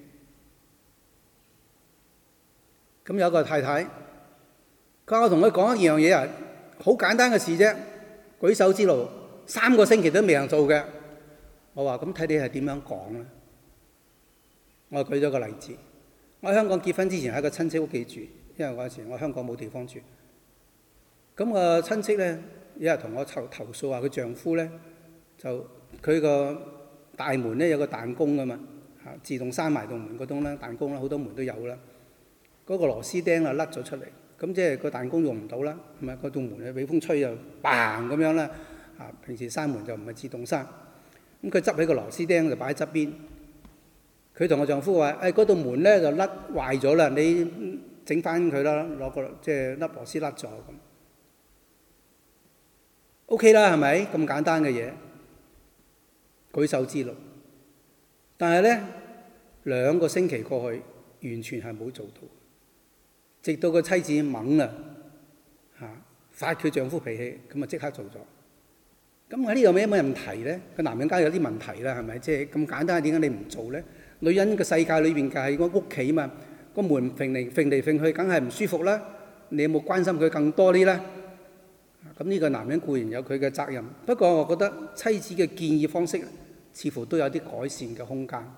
咁有個太太，佢我同佢講一樣嘢啊，好簡單嘅事啫，舉手之勞，三個星期都未人做嘅。我話咁睇你係點樣講咧？我舉咗個例子，我喺香港結婚之前喺個親戚屋企住，因為嗰陣時我香港冇地方住。咁個親戚咧，有日同我投投訴話佢丈夫咧，就佢個大門咧有個彈弓噶嘛，嚇自動閂埋道門嗰種咧彈弓啦，好多門都有啦。嗰、那個螺絲釘啊甩咗出嚟，咁即係個彈弓用唔到啦，係咪？嗰道門啊俾風吹就嘭咁樣啦，啊平時閂門就唔係自動閂，咁佢執起個螺絲釘就擺喺側邊。佢同我丈夫話：誒嗰道門咧就甩壞咗啦，你整翻佢啦，攞個即係粒螺絲甩咗咁。OK 啦，係咪咁簡單嘅嘢？舉手之勞。但係咧兩個星期過去，完全係冇做到，直到個妻子猛啦嚇，發佢丈夫脾氣，咁啊即刻做咗。咁喺呢度有咩問題咧？個男人梗係有啲問題啦，係咪？即係咁簡單，點解你唔做咧？女人嘅世界裏邊就係個屋企嘛，個門揈嚟揈嚟揈去，梗係唔舒服啦。你有冇關心佢更多啲咧？咁呢個男人固然有佢嘅責任，不過我覺得妻子嘅建議方式似乎都有啲改善嘅空間。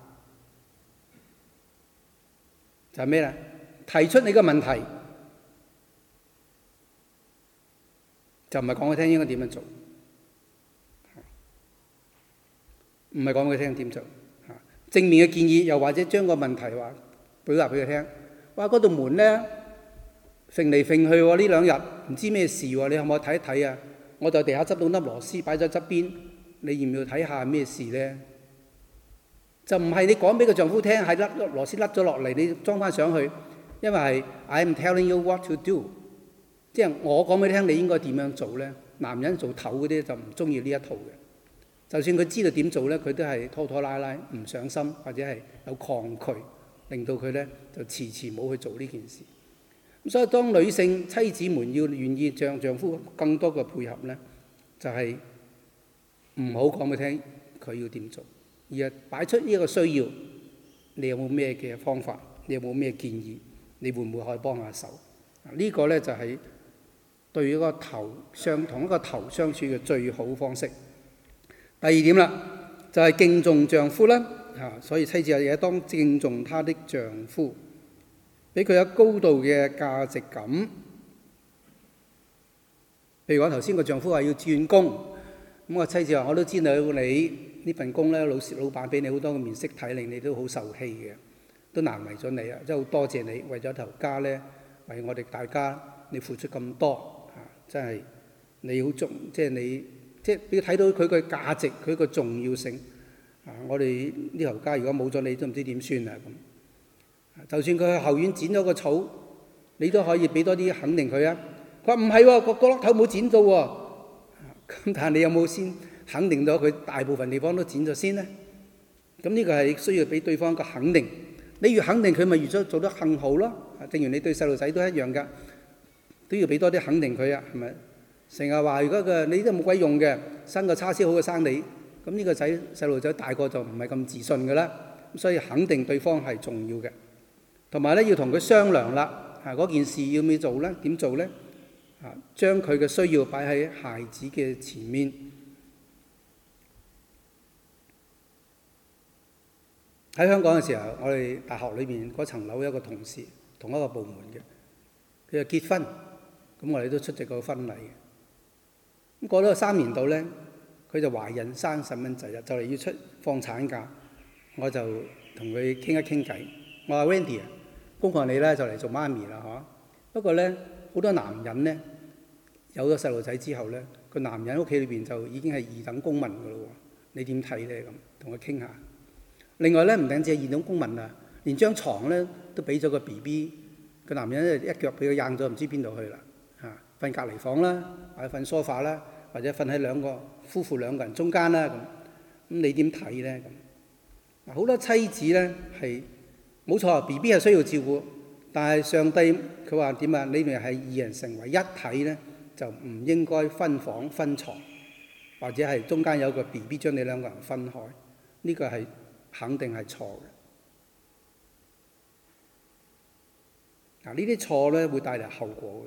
就係咩咧？提出你嘅問題，就唔係講佢聽應該點樣做，唔係講佢聽點做。正面嘅建議，又或者將個問題話表達俾佢聽。哇！嗰道門咧揈嚟揈去喎，呢兩日唔知咩事喎，你可唔可以睇一睇啊？我就地下執到粒螺絲擺咗側邊，你要唔要睇下咩事咧？就唔係你講俾個丈夫聽，係粒螺絲甩咗落嚟，你裝翻上去，因為係 I'm telling you what to do，即係我講俾你聽，你應該點樣做咧？男人做頭嗰啲就唔中意呢一套嘅。就算佢知道點做咧，佢都係拖拖拉拉，唔上心或者係有抗拒，令到佢咧就遲遲冇去做呢件事。咁所以當女性妻子們要願意讓丈夫更多嘅配合咧，就係唔好講俾佢聽佢要點做，而係擺出呢一個需要。你有冇咩嘅方法？你有冇咩建議？你會唔會可以幫下手？呢、這個咧就係對於一個頭相同一個頭相處嘅最好方式。第二點啦，就係、是、敬重丈夫啦，嚇，所以妻子有嘢當敬重她的丈夫，俾佢有高度嘅價值感。譬如我頭先個丈夫話要轉工，咁個妻子話我都知道你呢份工咧，老師老闆俾你好多嘅面色睇，令你都好受氣嘅，都難為咗你啊！真係好多謝你為咗頭家咧，為我哋大家你付出咁多嚇，真係你好重，即係你。即係俾佢睇到佢個價值，佢個重要性。啊，我哋呢頭家如果冇咗你，都唔知點算啊咁。就算佢去後院剪咗個草，你都可以俾多啲肯定佢啊。佢話唔係喎，個角落頭冇剪到喎。咁但係你有冇先肯定到佢大部分地方都剪咗先咧？咁呢個係需要俾對方一個肯定。你越肯定佢，咪越做做得更好咯。正如你對細路仔都一樣㗎，都要俾多啲肯定佢啊，係咪？成日話如果佢你都冇鬼用嘅，生個叉燒好過生你，咁呢個仔細路仔大個就唔係咁自信㗎啦。所以肯定對方係重要嘅，同埋咧要同佢商量啦。啊，嗰件事要唔要做咧？點做咧？啊，將佢嘅需要擺喺孩子嘅前面。喺香港嘅時候，我哋大學裏邊嗰層樓有一個同事，同一個部門嘅，佢就結婚，咁我哋都出席過婚禮嘅。 咁過咗三年度咧，佢就懷孕生細蚊仔啦，就嚟要出放產假，我就同佢傾一傾偈。我話 Wendy 啊，恭賀你咧就嚟做媽咪啦，嗬。不過咧，好多男人咧有咗細路仔之後咧，個男人屋企裏邊就已經係二等公民噶咯喎。你點睇咧？咁同佢傾下。另外咧，唔單止係二等公民啊，連張床咧都俾咗個 B B， 個男人咧一腳俾佢硬咗，唔知邊度去啦嚇，瞓隔離房啦，或者瞓梳化啦，或者瞓喺兩個夫婦兩個人中間啦咁。咁你點睇咧？咁好多妻子咧係冇錯 ，B B 係需要照顧，但係上帝佢話點啊？你哋係二人成為一體咧，就唔應該分房分床，或者係中間有個 B B 將你兩個人分開，呢個係肯定係錯嘅。嗱，呢啲錯咧會帶嚟後果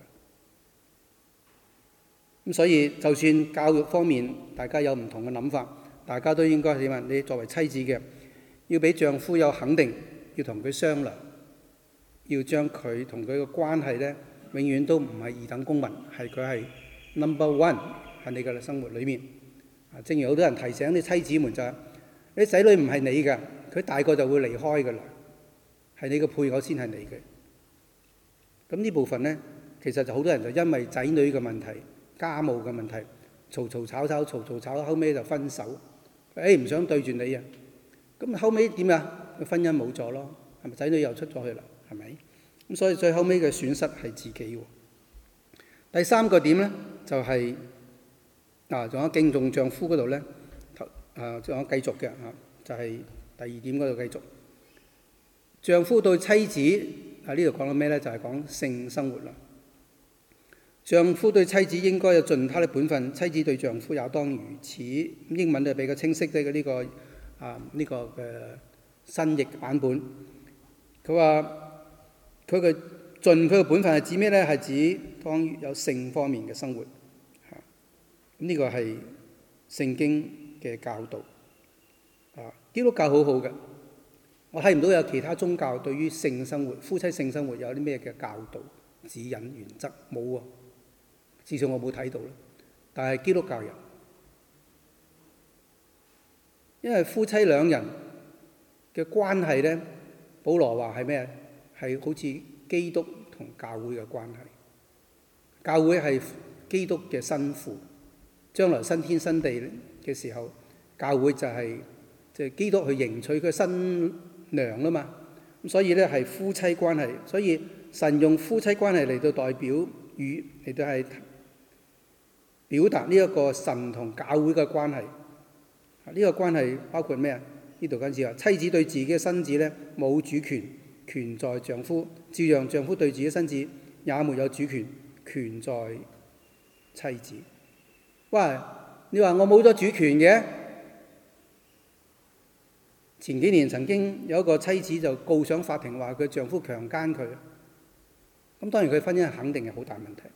嘅。咁所以就算教育方面大家有唔同嘅諗法，大家都應該點啊？你作為妻子嘅，要俾丈夫有肯定，要同佢商量，要將佢同佢嘅關係咧，永遠都唔係二等公民，係佢係 number one 喺你嘅生活裏面。啊，正如好多人提醒啲妻子們就係、是，你仔女唔係你嘅，佢大個就會離開㗎啦，係你嘅配偶先係你嘅。咁呢部分咧，其實就好多人就因為仔女嘅問題、家務嘅問題，嘈嘈吵吵、嘈嘈吵吵，後尾就分手。誒唔想對住你啊，咁後尾點啊？個婚姻冇咗咯，係咪？仔女又出咗去啦，係咪？咁所以最後尾嘅損失係自己喎。第三個點咧，就係嗱，仲有敬重丈夫嗰度咧，啊，仲有繼續嘅嚇，就係第二點嗰度繼續。丈夫對妻子啊，呢度講到咩咧？就係講性生活啦。丈夫對妻子應該有盡他的本分，妻子對丈夫也當如此。英文就比較清晰啲嘅呢個啊呢個嘅新譯版本。佢話佢嘅盡佢嘅本分係指咩咧？係指當有性方面嘅生活。嚇，呢個係聖經嘅教導。啊，基督教好好嘅，我睇唔到有其他宗教對於性生活、夫妻性生活有啲咩嘅教導、指引、原則，冇喎。至少我冇睇到啦，但係基督教有，因為夫妻兩人嘅關係咧，保羅話係咩？係好似基督同教會嘅關係。教會係基督嘅新婦，將來新天新地嘅時候，教會就係即係基督去迎娶佢新娘啦嘛。咁所以咧係夫妻關係，所以神用夫妻關係嚟到代表與嚟到係表達呢一個神同教會嘅關係。呢個關係包括咩啊？呢度跟住話，妻子對自己嘅身子咧冇主權，權在丈夫；照樣丈夫對自己身子也沒有主權，權在妻子。喂，你話我冇咗主權嘅？前幾年曾經有一個妻子就告上法庭，話佢丈夫強姦佢。咁當然佢婚姻肯定係好大問題。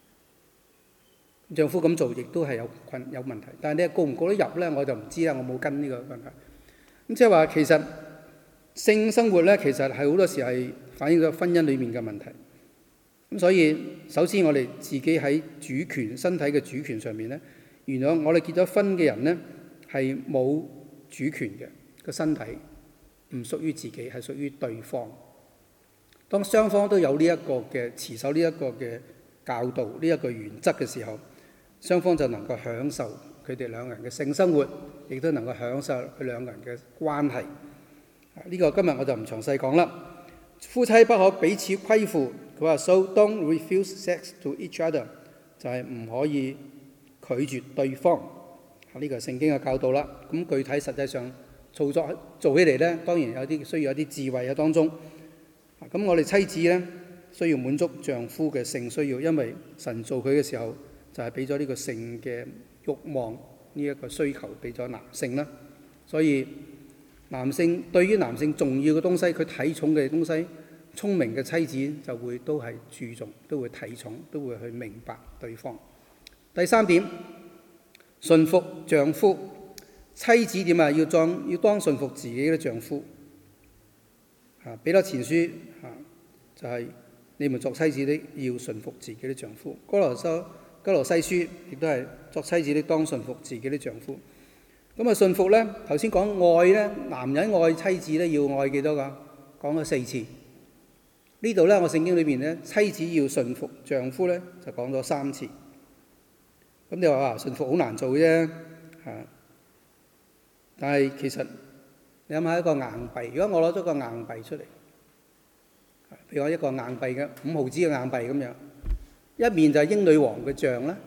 丈夫咁做亦都係有困有問題，但係你告唔告得入咧，我就唔知啦，我冇跟呢個問題。咁即係話其實性生活咧，其實係好多時係反映咗婚姻裏面嘅問題。咁所以首先我哋自己喺主權、身體嘅主權上面咧，原來我哋結咗婚嘅人咧係冇主權嘅，個身體唔屬於自己，係屬於對方。當雙方都有呢一個嘅持守呢一個嘅教導、呢一個原則嘅時候，雙方就能夠享受佢哋兩個人嘅性生活，亦都能夠享受佢兩個人嘅關係。呢個今日我就唔詳細講啦。夫妻不可彼此虧負，佢話 So don't refuse sex to each other， 就係唔可以拒絕對方。呢個係聖經嘅教導啦。咁具體實際上操作做起嚟咧，當然有啲需要有啲智慧喺當中。咁我哋妻子咧需要滿足丈夫嘅性需要，因為神做佢嘅時候就係俾咗呢個性嘅慾望呢一個需求俾咗男性啦。所以男性對於男性重要嘅東西，佢睇重嘅東西，聰明嘅妻子就會都係注重，都會睇重，都會去明白對方。第三點，順服丈夫。妻子點啊？要當要當順服自己嘅丈夫。啊，彼得前書啊，就係、是、你們作妻子的要順服自己的丈夫。哥羅西哥羅西書亦都係作妻子的當順服自己的丈夫。咁啊，順服咧，頭先講愛咧，男人愛妻子咧要愛幾多個？講咗四次。呢度咧，我聖經裏邊咧，妻子要順服丈夫咧，就講咗三次。咁你話啊，順服好難做啫，嚇！但係其實你諗下一個硬幣，如果我攞咗個硬幣出嚟，譬如我一個硬幣嘅五毫子嘅硬幣咁樣，一面就係英女王嘅像啦，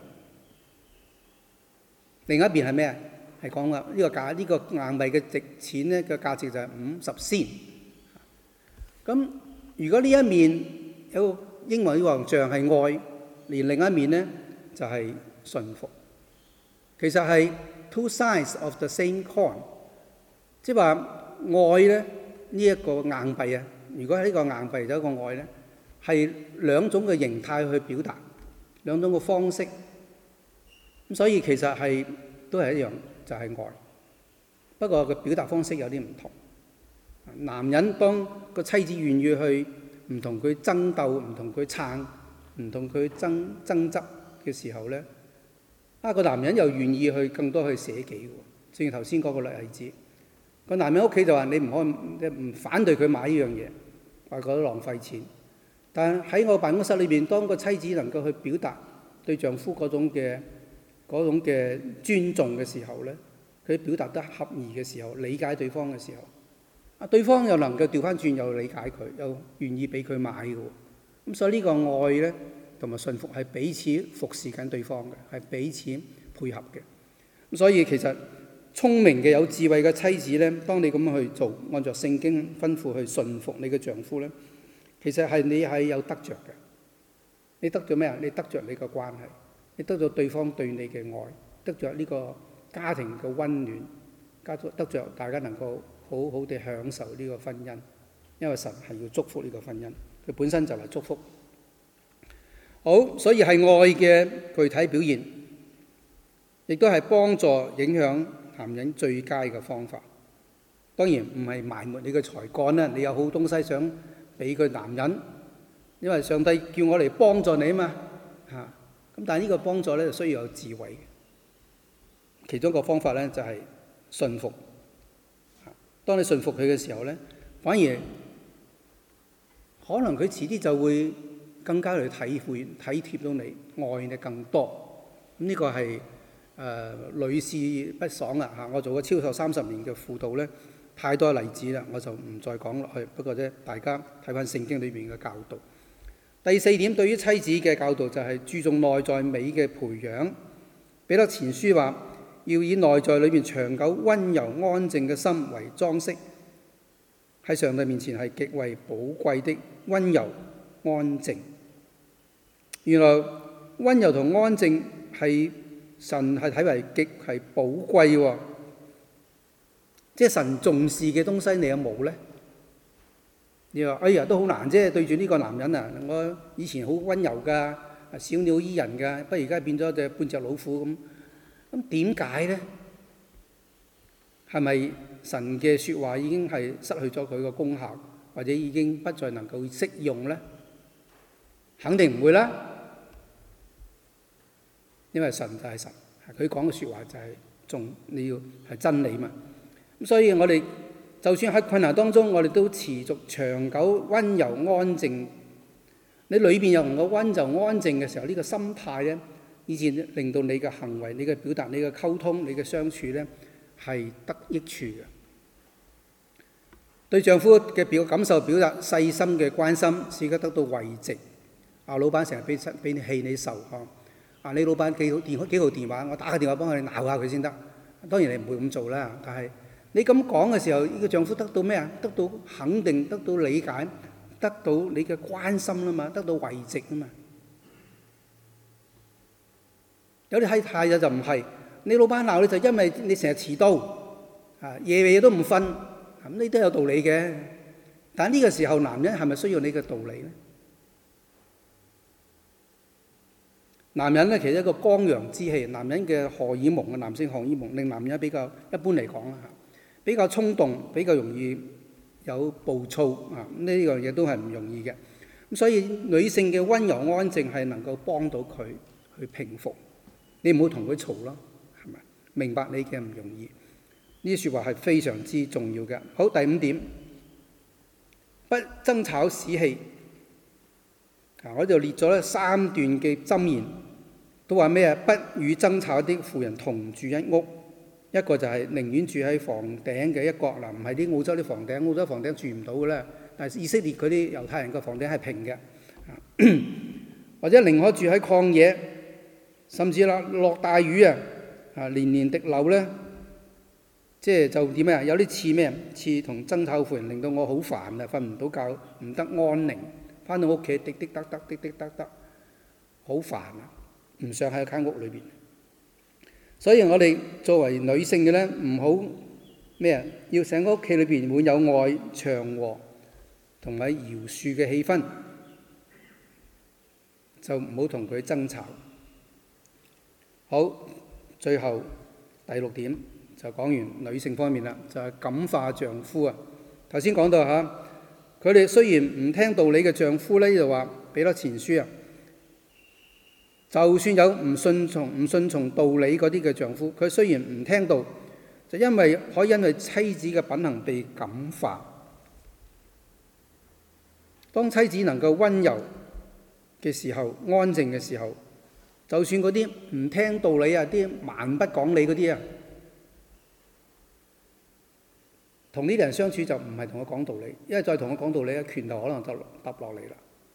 另一邊係咩啊？係講啦，呢個價呢個硬幣嘅值錢咧嘅價值就係五十仙。咁如果呢一面有個英女王像係愛，而另一面咧就係順服，其實係 two sides of the same coin， 即係話愛咧呢一個硬幣啊。如果喺呢個硬幣有一個愛咧，係兩種嘅形態去表達，兩種嘅方式。咁所以其實係都係一樣，就係愛。不過個表達方式有啲唔同。男人當個妻子願意去唔同佢爭鬥、唔同佢撐、唔同佢爭爭執嘅時候咧，啊個男人又願意去更多去捨己喎。正如頭先嗰個例子，個男人屋企就話你唔可以唔反對佢買呢樣嘢，話覺得浪費錢。但喺我辦公室裏邊，當個妻子能夠去表達對丈夫嗰種嘅嗰種嘅尊重嘅時候咧，佢表達得合宜嘅時候，理解對方嘅時候，啊對方又能夠調翻轉又理解佢，又願意俾佢買嘅喎。咁所以呢個愛咧同埋順服係彼此服侍緊對方嘅，係彼此配合嘅。咁所以其實聰明嘅有智慧嘅妻子咧，當你咁樣去做，按照聖經吩咐去順服你嘅丈夫咧，其實係你係有得着嘅。你得咗咩啊？你得着你個關係，你得咗對方對你嘅愛，得着呢個家庭嘅溫暖，得着大家能夠好好地享受呢個婚姻，因為神係要祝福呢個婚姻，佢本身就係祝福。好，所以係愛嘅具體表現，亦都係幫助影響男人最佳嘅方法。當然唔係埋沒你嘅才幹啦，你有好東西想俾佢男人，因為上帝叫我嚟幫助你啊嘛嚇。咁但係呢個幫助咧就需要有智慧嘅。其中一個方法咧就係順服。當你順服佢嘅時候咧，反而可能佢遲啲就會更加去體會體貼到你，愛你更多。咁呢個係誒屢試不爽啦嚇！我做過超過三十年嘅輔導咧，太多例子啦，我就唔再講落去。不過咧，大家睇翻聖經裏邊嘅教導。第四點，對於妻子嘅教導就係注重內在美嘅培養。彼得前書話，要以內在裏邊長久温柔安靜嘅心為裝飾，喺上帝面前係極為寶貴的温柔安靜。原來温柔同安靜係神係睇為極係寶貴喎，即係神重視嘅東西，你有冇呢？你話哎呀都好難啫，對住呢個男人啊，我以前好温柔㗎，小鳥依人㗎，不過而家變咗隻半隻老虎咁。咁點解呢？係咪神嘅説話已經係失去咗佢個功效，或者已經不再能夠適用呢？肯定唔會啦，因為神就係神，佢講嘅説話就係仲你要係真理嘛。咁所以我哋就算喺困難當中，我哋都持續長久温柔安靜。你裏邊又能夠温柔安靜嘅時候，呢個心態咧，以至令到你嘅行為、你嘅表達、你嘅溝通、你嘅相處咧，係得益處嘅。對丈夫嘅表感受表達細心嘅關心，使佢得到慰藉。啊，老闆成日俾俾你氣你受啊！啊，你老闆幾號電幾號電話，我打個電話幫佢鬧下佢先得。當然你唔會咁做啦，但係你咁講嘅時候，呢個丈夫得到咩啊？得到肯定，得到理解，得到你嘅關心啦嘛，得到慰藉啊嘛。有啲係太嘅就唔係，你老闆鬧你就因為你成日遲到，啊夜夜都唔瞓，咁呢都有道理嘅。但係呢個時候，男人係咪需要你嘅道理咧？男人咧其實一個剛陽之氣，男人嘅荷爾蒙嘅男性荷爾蒙令男人比較一般嚟講啦嚇，比較衝動，比較容易有暴躁啊！呢樣嘢都係唔容易嘅。咁所以女性嘅温柔安靜係能夠幫到佢去平復。你唔好同佢嘈咯，係咪？明白你嘅唔容易。呢啲説話係非常之重要嘅。好，第五點，不爭吵使氣。啊，我就列咗咧三段嘅箴言，都話咩啊？不與爭吵的婦人同住一屋。一個就係寧願住喺房頂嘅一角嗱，唔係啲澳洲啲房頂，澳洲房頂住唔到嘅咧。但係以色列嗰啲猶太人嘅房頂係平嘅，或者寧可住喺曠野，甚至啦落大雨啊，啊年年滴漏咧，即係就點啊？有啲似咩？似同爭吵婦人，令到我好煩啊，瞓唔到覺，唔得安寧，翻到屋企滴滴得得滴滴得得，好煩啊，唔想喺間屋裏邊。所以我哋作為女性嘅咧，唔好咩啊？要成個屋企裏邊滿有愛、祥和同埋饒恕嘅氣氛，就唔好同佢爭吵。好，最後第六點就講完女性方面啦，就係感化丈夫啊。頭先講到嚇，佢哋雖然唔聽道理嘅丈夫咧，就話彼得前書啊。就算有唔順從、唔順從道理嗰啲嘅丈夫，佢雖然唔聽道，就因為可以因為妻子嘅品行被感化。當妻子能夠溫柔嘅時候、安靜嘅時候，就算嗰啲唔聽道理啊、啲蠻不講理嗰啲啊，同呢啲人相處就唔係同佢講道理，因為再同佢講道理咧，拳頭可能就揼落嚟啦。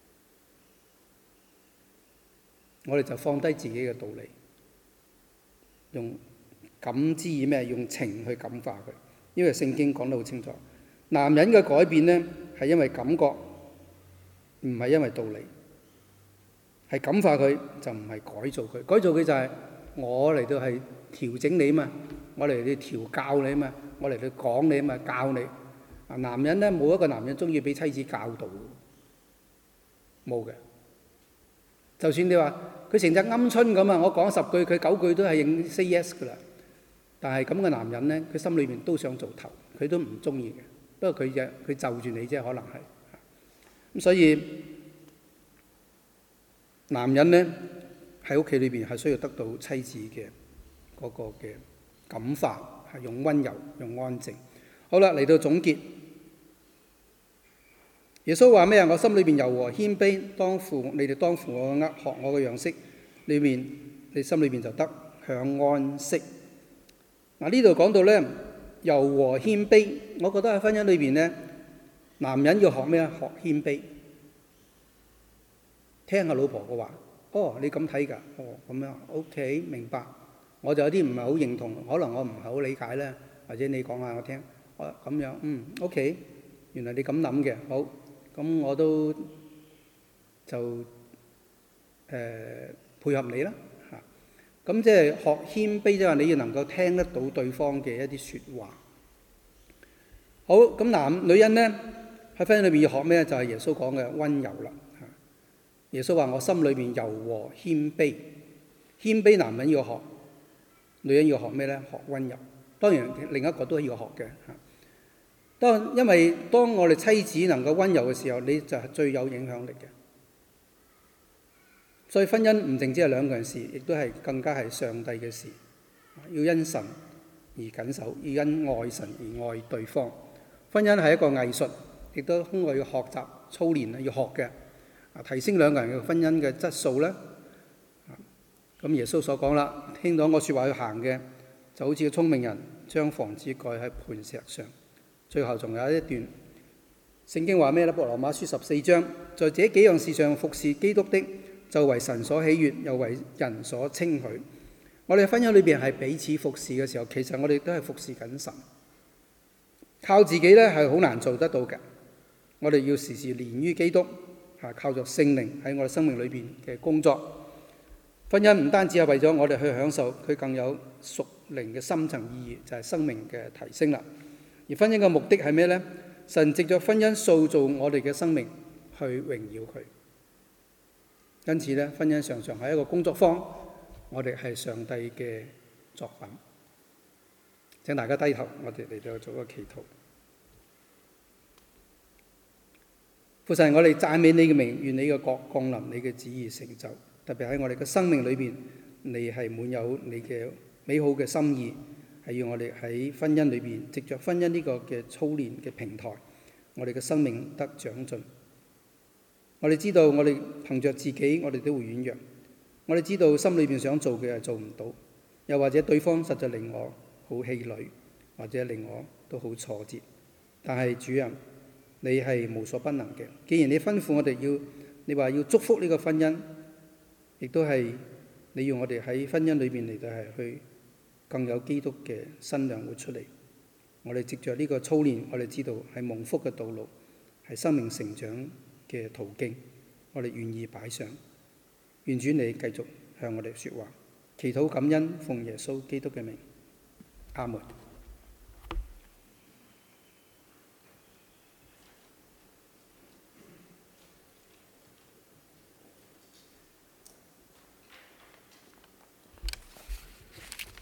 我哋就放低自己嘅道理，用感知以咩？用情去感化佢。因為聖經講得好清楚，男人嘅改變呢係因為感覺，唔係因為道理。係感化佢，就唔係改造佢。改造佢就係我嚟到係調整你嘛，我嚟到調教你嘛，我嚟到講你嘛，教你。啊，男人呢，冇一個男人中意俾妻子教導，冇嘅。就算你話佢成隻鵪鶉咁啊，我講十句佢九句都係應 say yes 噶啦。但係咁嘅男人咧，佢心裏邊都想做頭，佢都唔中意嘅。不過佢就佢就住你啫，可能係咁。所以男人咧喺屋企裏邊係需要得到妻子嘅嗰個嘅感化，係用溫柔、用安靜。好啦，嚟到總結。耶穌話咩啊？我心裏邊柔和謙卑，當負你哋當負我嘅軛，學我嘅樣式，裏面你心裏邊就得享安息。嗱，呢度講到咧柔和謙卑，我覺得喺婚姻裏邊咧，男人要學咩啊？學謙卑，聽下老婆嘅話。哦，你咁睇㗎？哦，咁樣 OK， 明白。我就有啲唔係好認同，可能我唔係好理解咧，或者你講下我聽。哦，咁樣，嗯 OK， 原來你咁諗嘅，好。咁我都就誒、呃、配合你啦嚇。咁即係學謙卑，即係話你要能夠聽得到對方嘅一啲説話。好，咁男女人咧喺婚姻裏邊要學咩？就係、是、耶穌講嘅溫柔啦嚇。耶穌話：我心裏邊柔和謙卑，謙卑男人要學，女人要學咩咧？學溫柔。當然另一個都要學嘅嚇。當因為當我哋妻子能夠溫柔嘅時候，你就係最有影響力嘅。所以婚姻唔淨止係兩個人事，亦都係更加係上帝嘅事。要因神而緊守，要因愛神而愛對方。婚姻係一個藝術，亦都通過要學習操練啊，要學嘅啊，提升兩個人嘅婚姻嘅質素咧。咁耶穌所講啦，聽到我説話去行嘅，就好似個聰明人將房子蓋喺磐石上。最後仲有一段聖經話咩咧？羅馬書十四章，在這幾樣事上服侍基督的，就為神所喜悅，又為人所稱許。我哋婚姻裏邊係彼此服侍嘅時候，其實我哋都係服侍緊神。靠自己咧係好難做得到嘅。我哋要時時連於基督，嚇靠着聖靈喺我哋生命裏邊嘅工作。婚姻唔單止係為咗我哋去享受，佢更有屬靈嘅深層意義，就係、是、生命嘅提升啦。而婚姻嘅目的係咩呢？神藉著婚姻塑造我哋嘅生命，去榮耀佢。因此咧，婚姻常常係一個工作坊，我哋係上帝嘅作品。請大家低頭，我哋嚟到做個祈禱。父神，我哋讚美你嘅名，願你嘅國降臨，你嘅旨意成就。 特別喺我哋嘅生命裏邊，你係滿有你嘅美好嘅心意，係要我哋喺婚姻裏邊，藉着婚姻呢個嘅操練嘅平台，我哋嘅生命得長進。我哋知道我哋憑着自己，我哋都會軟弱。我哋知道心裏邊想做嘅係做唔到，又或者對方實在令我好氣餒，或者令我都好挫折。但係主人，你係無所不能嘅。既然你吩咐我哋要，你話要祝福呢個婚姻，亦都係你要我哋喺婚姻裏邊嚟到係去更有基督嘅新娘活出嚟。我哋藉着呢個操練，我哋知道係蒙福嘅道路，係生命成長嘅途徑。我哋願意擺上。願主你繼續向我哋說話，祈禱感恩，奉耶穌基督嘅名，阿門。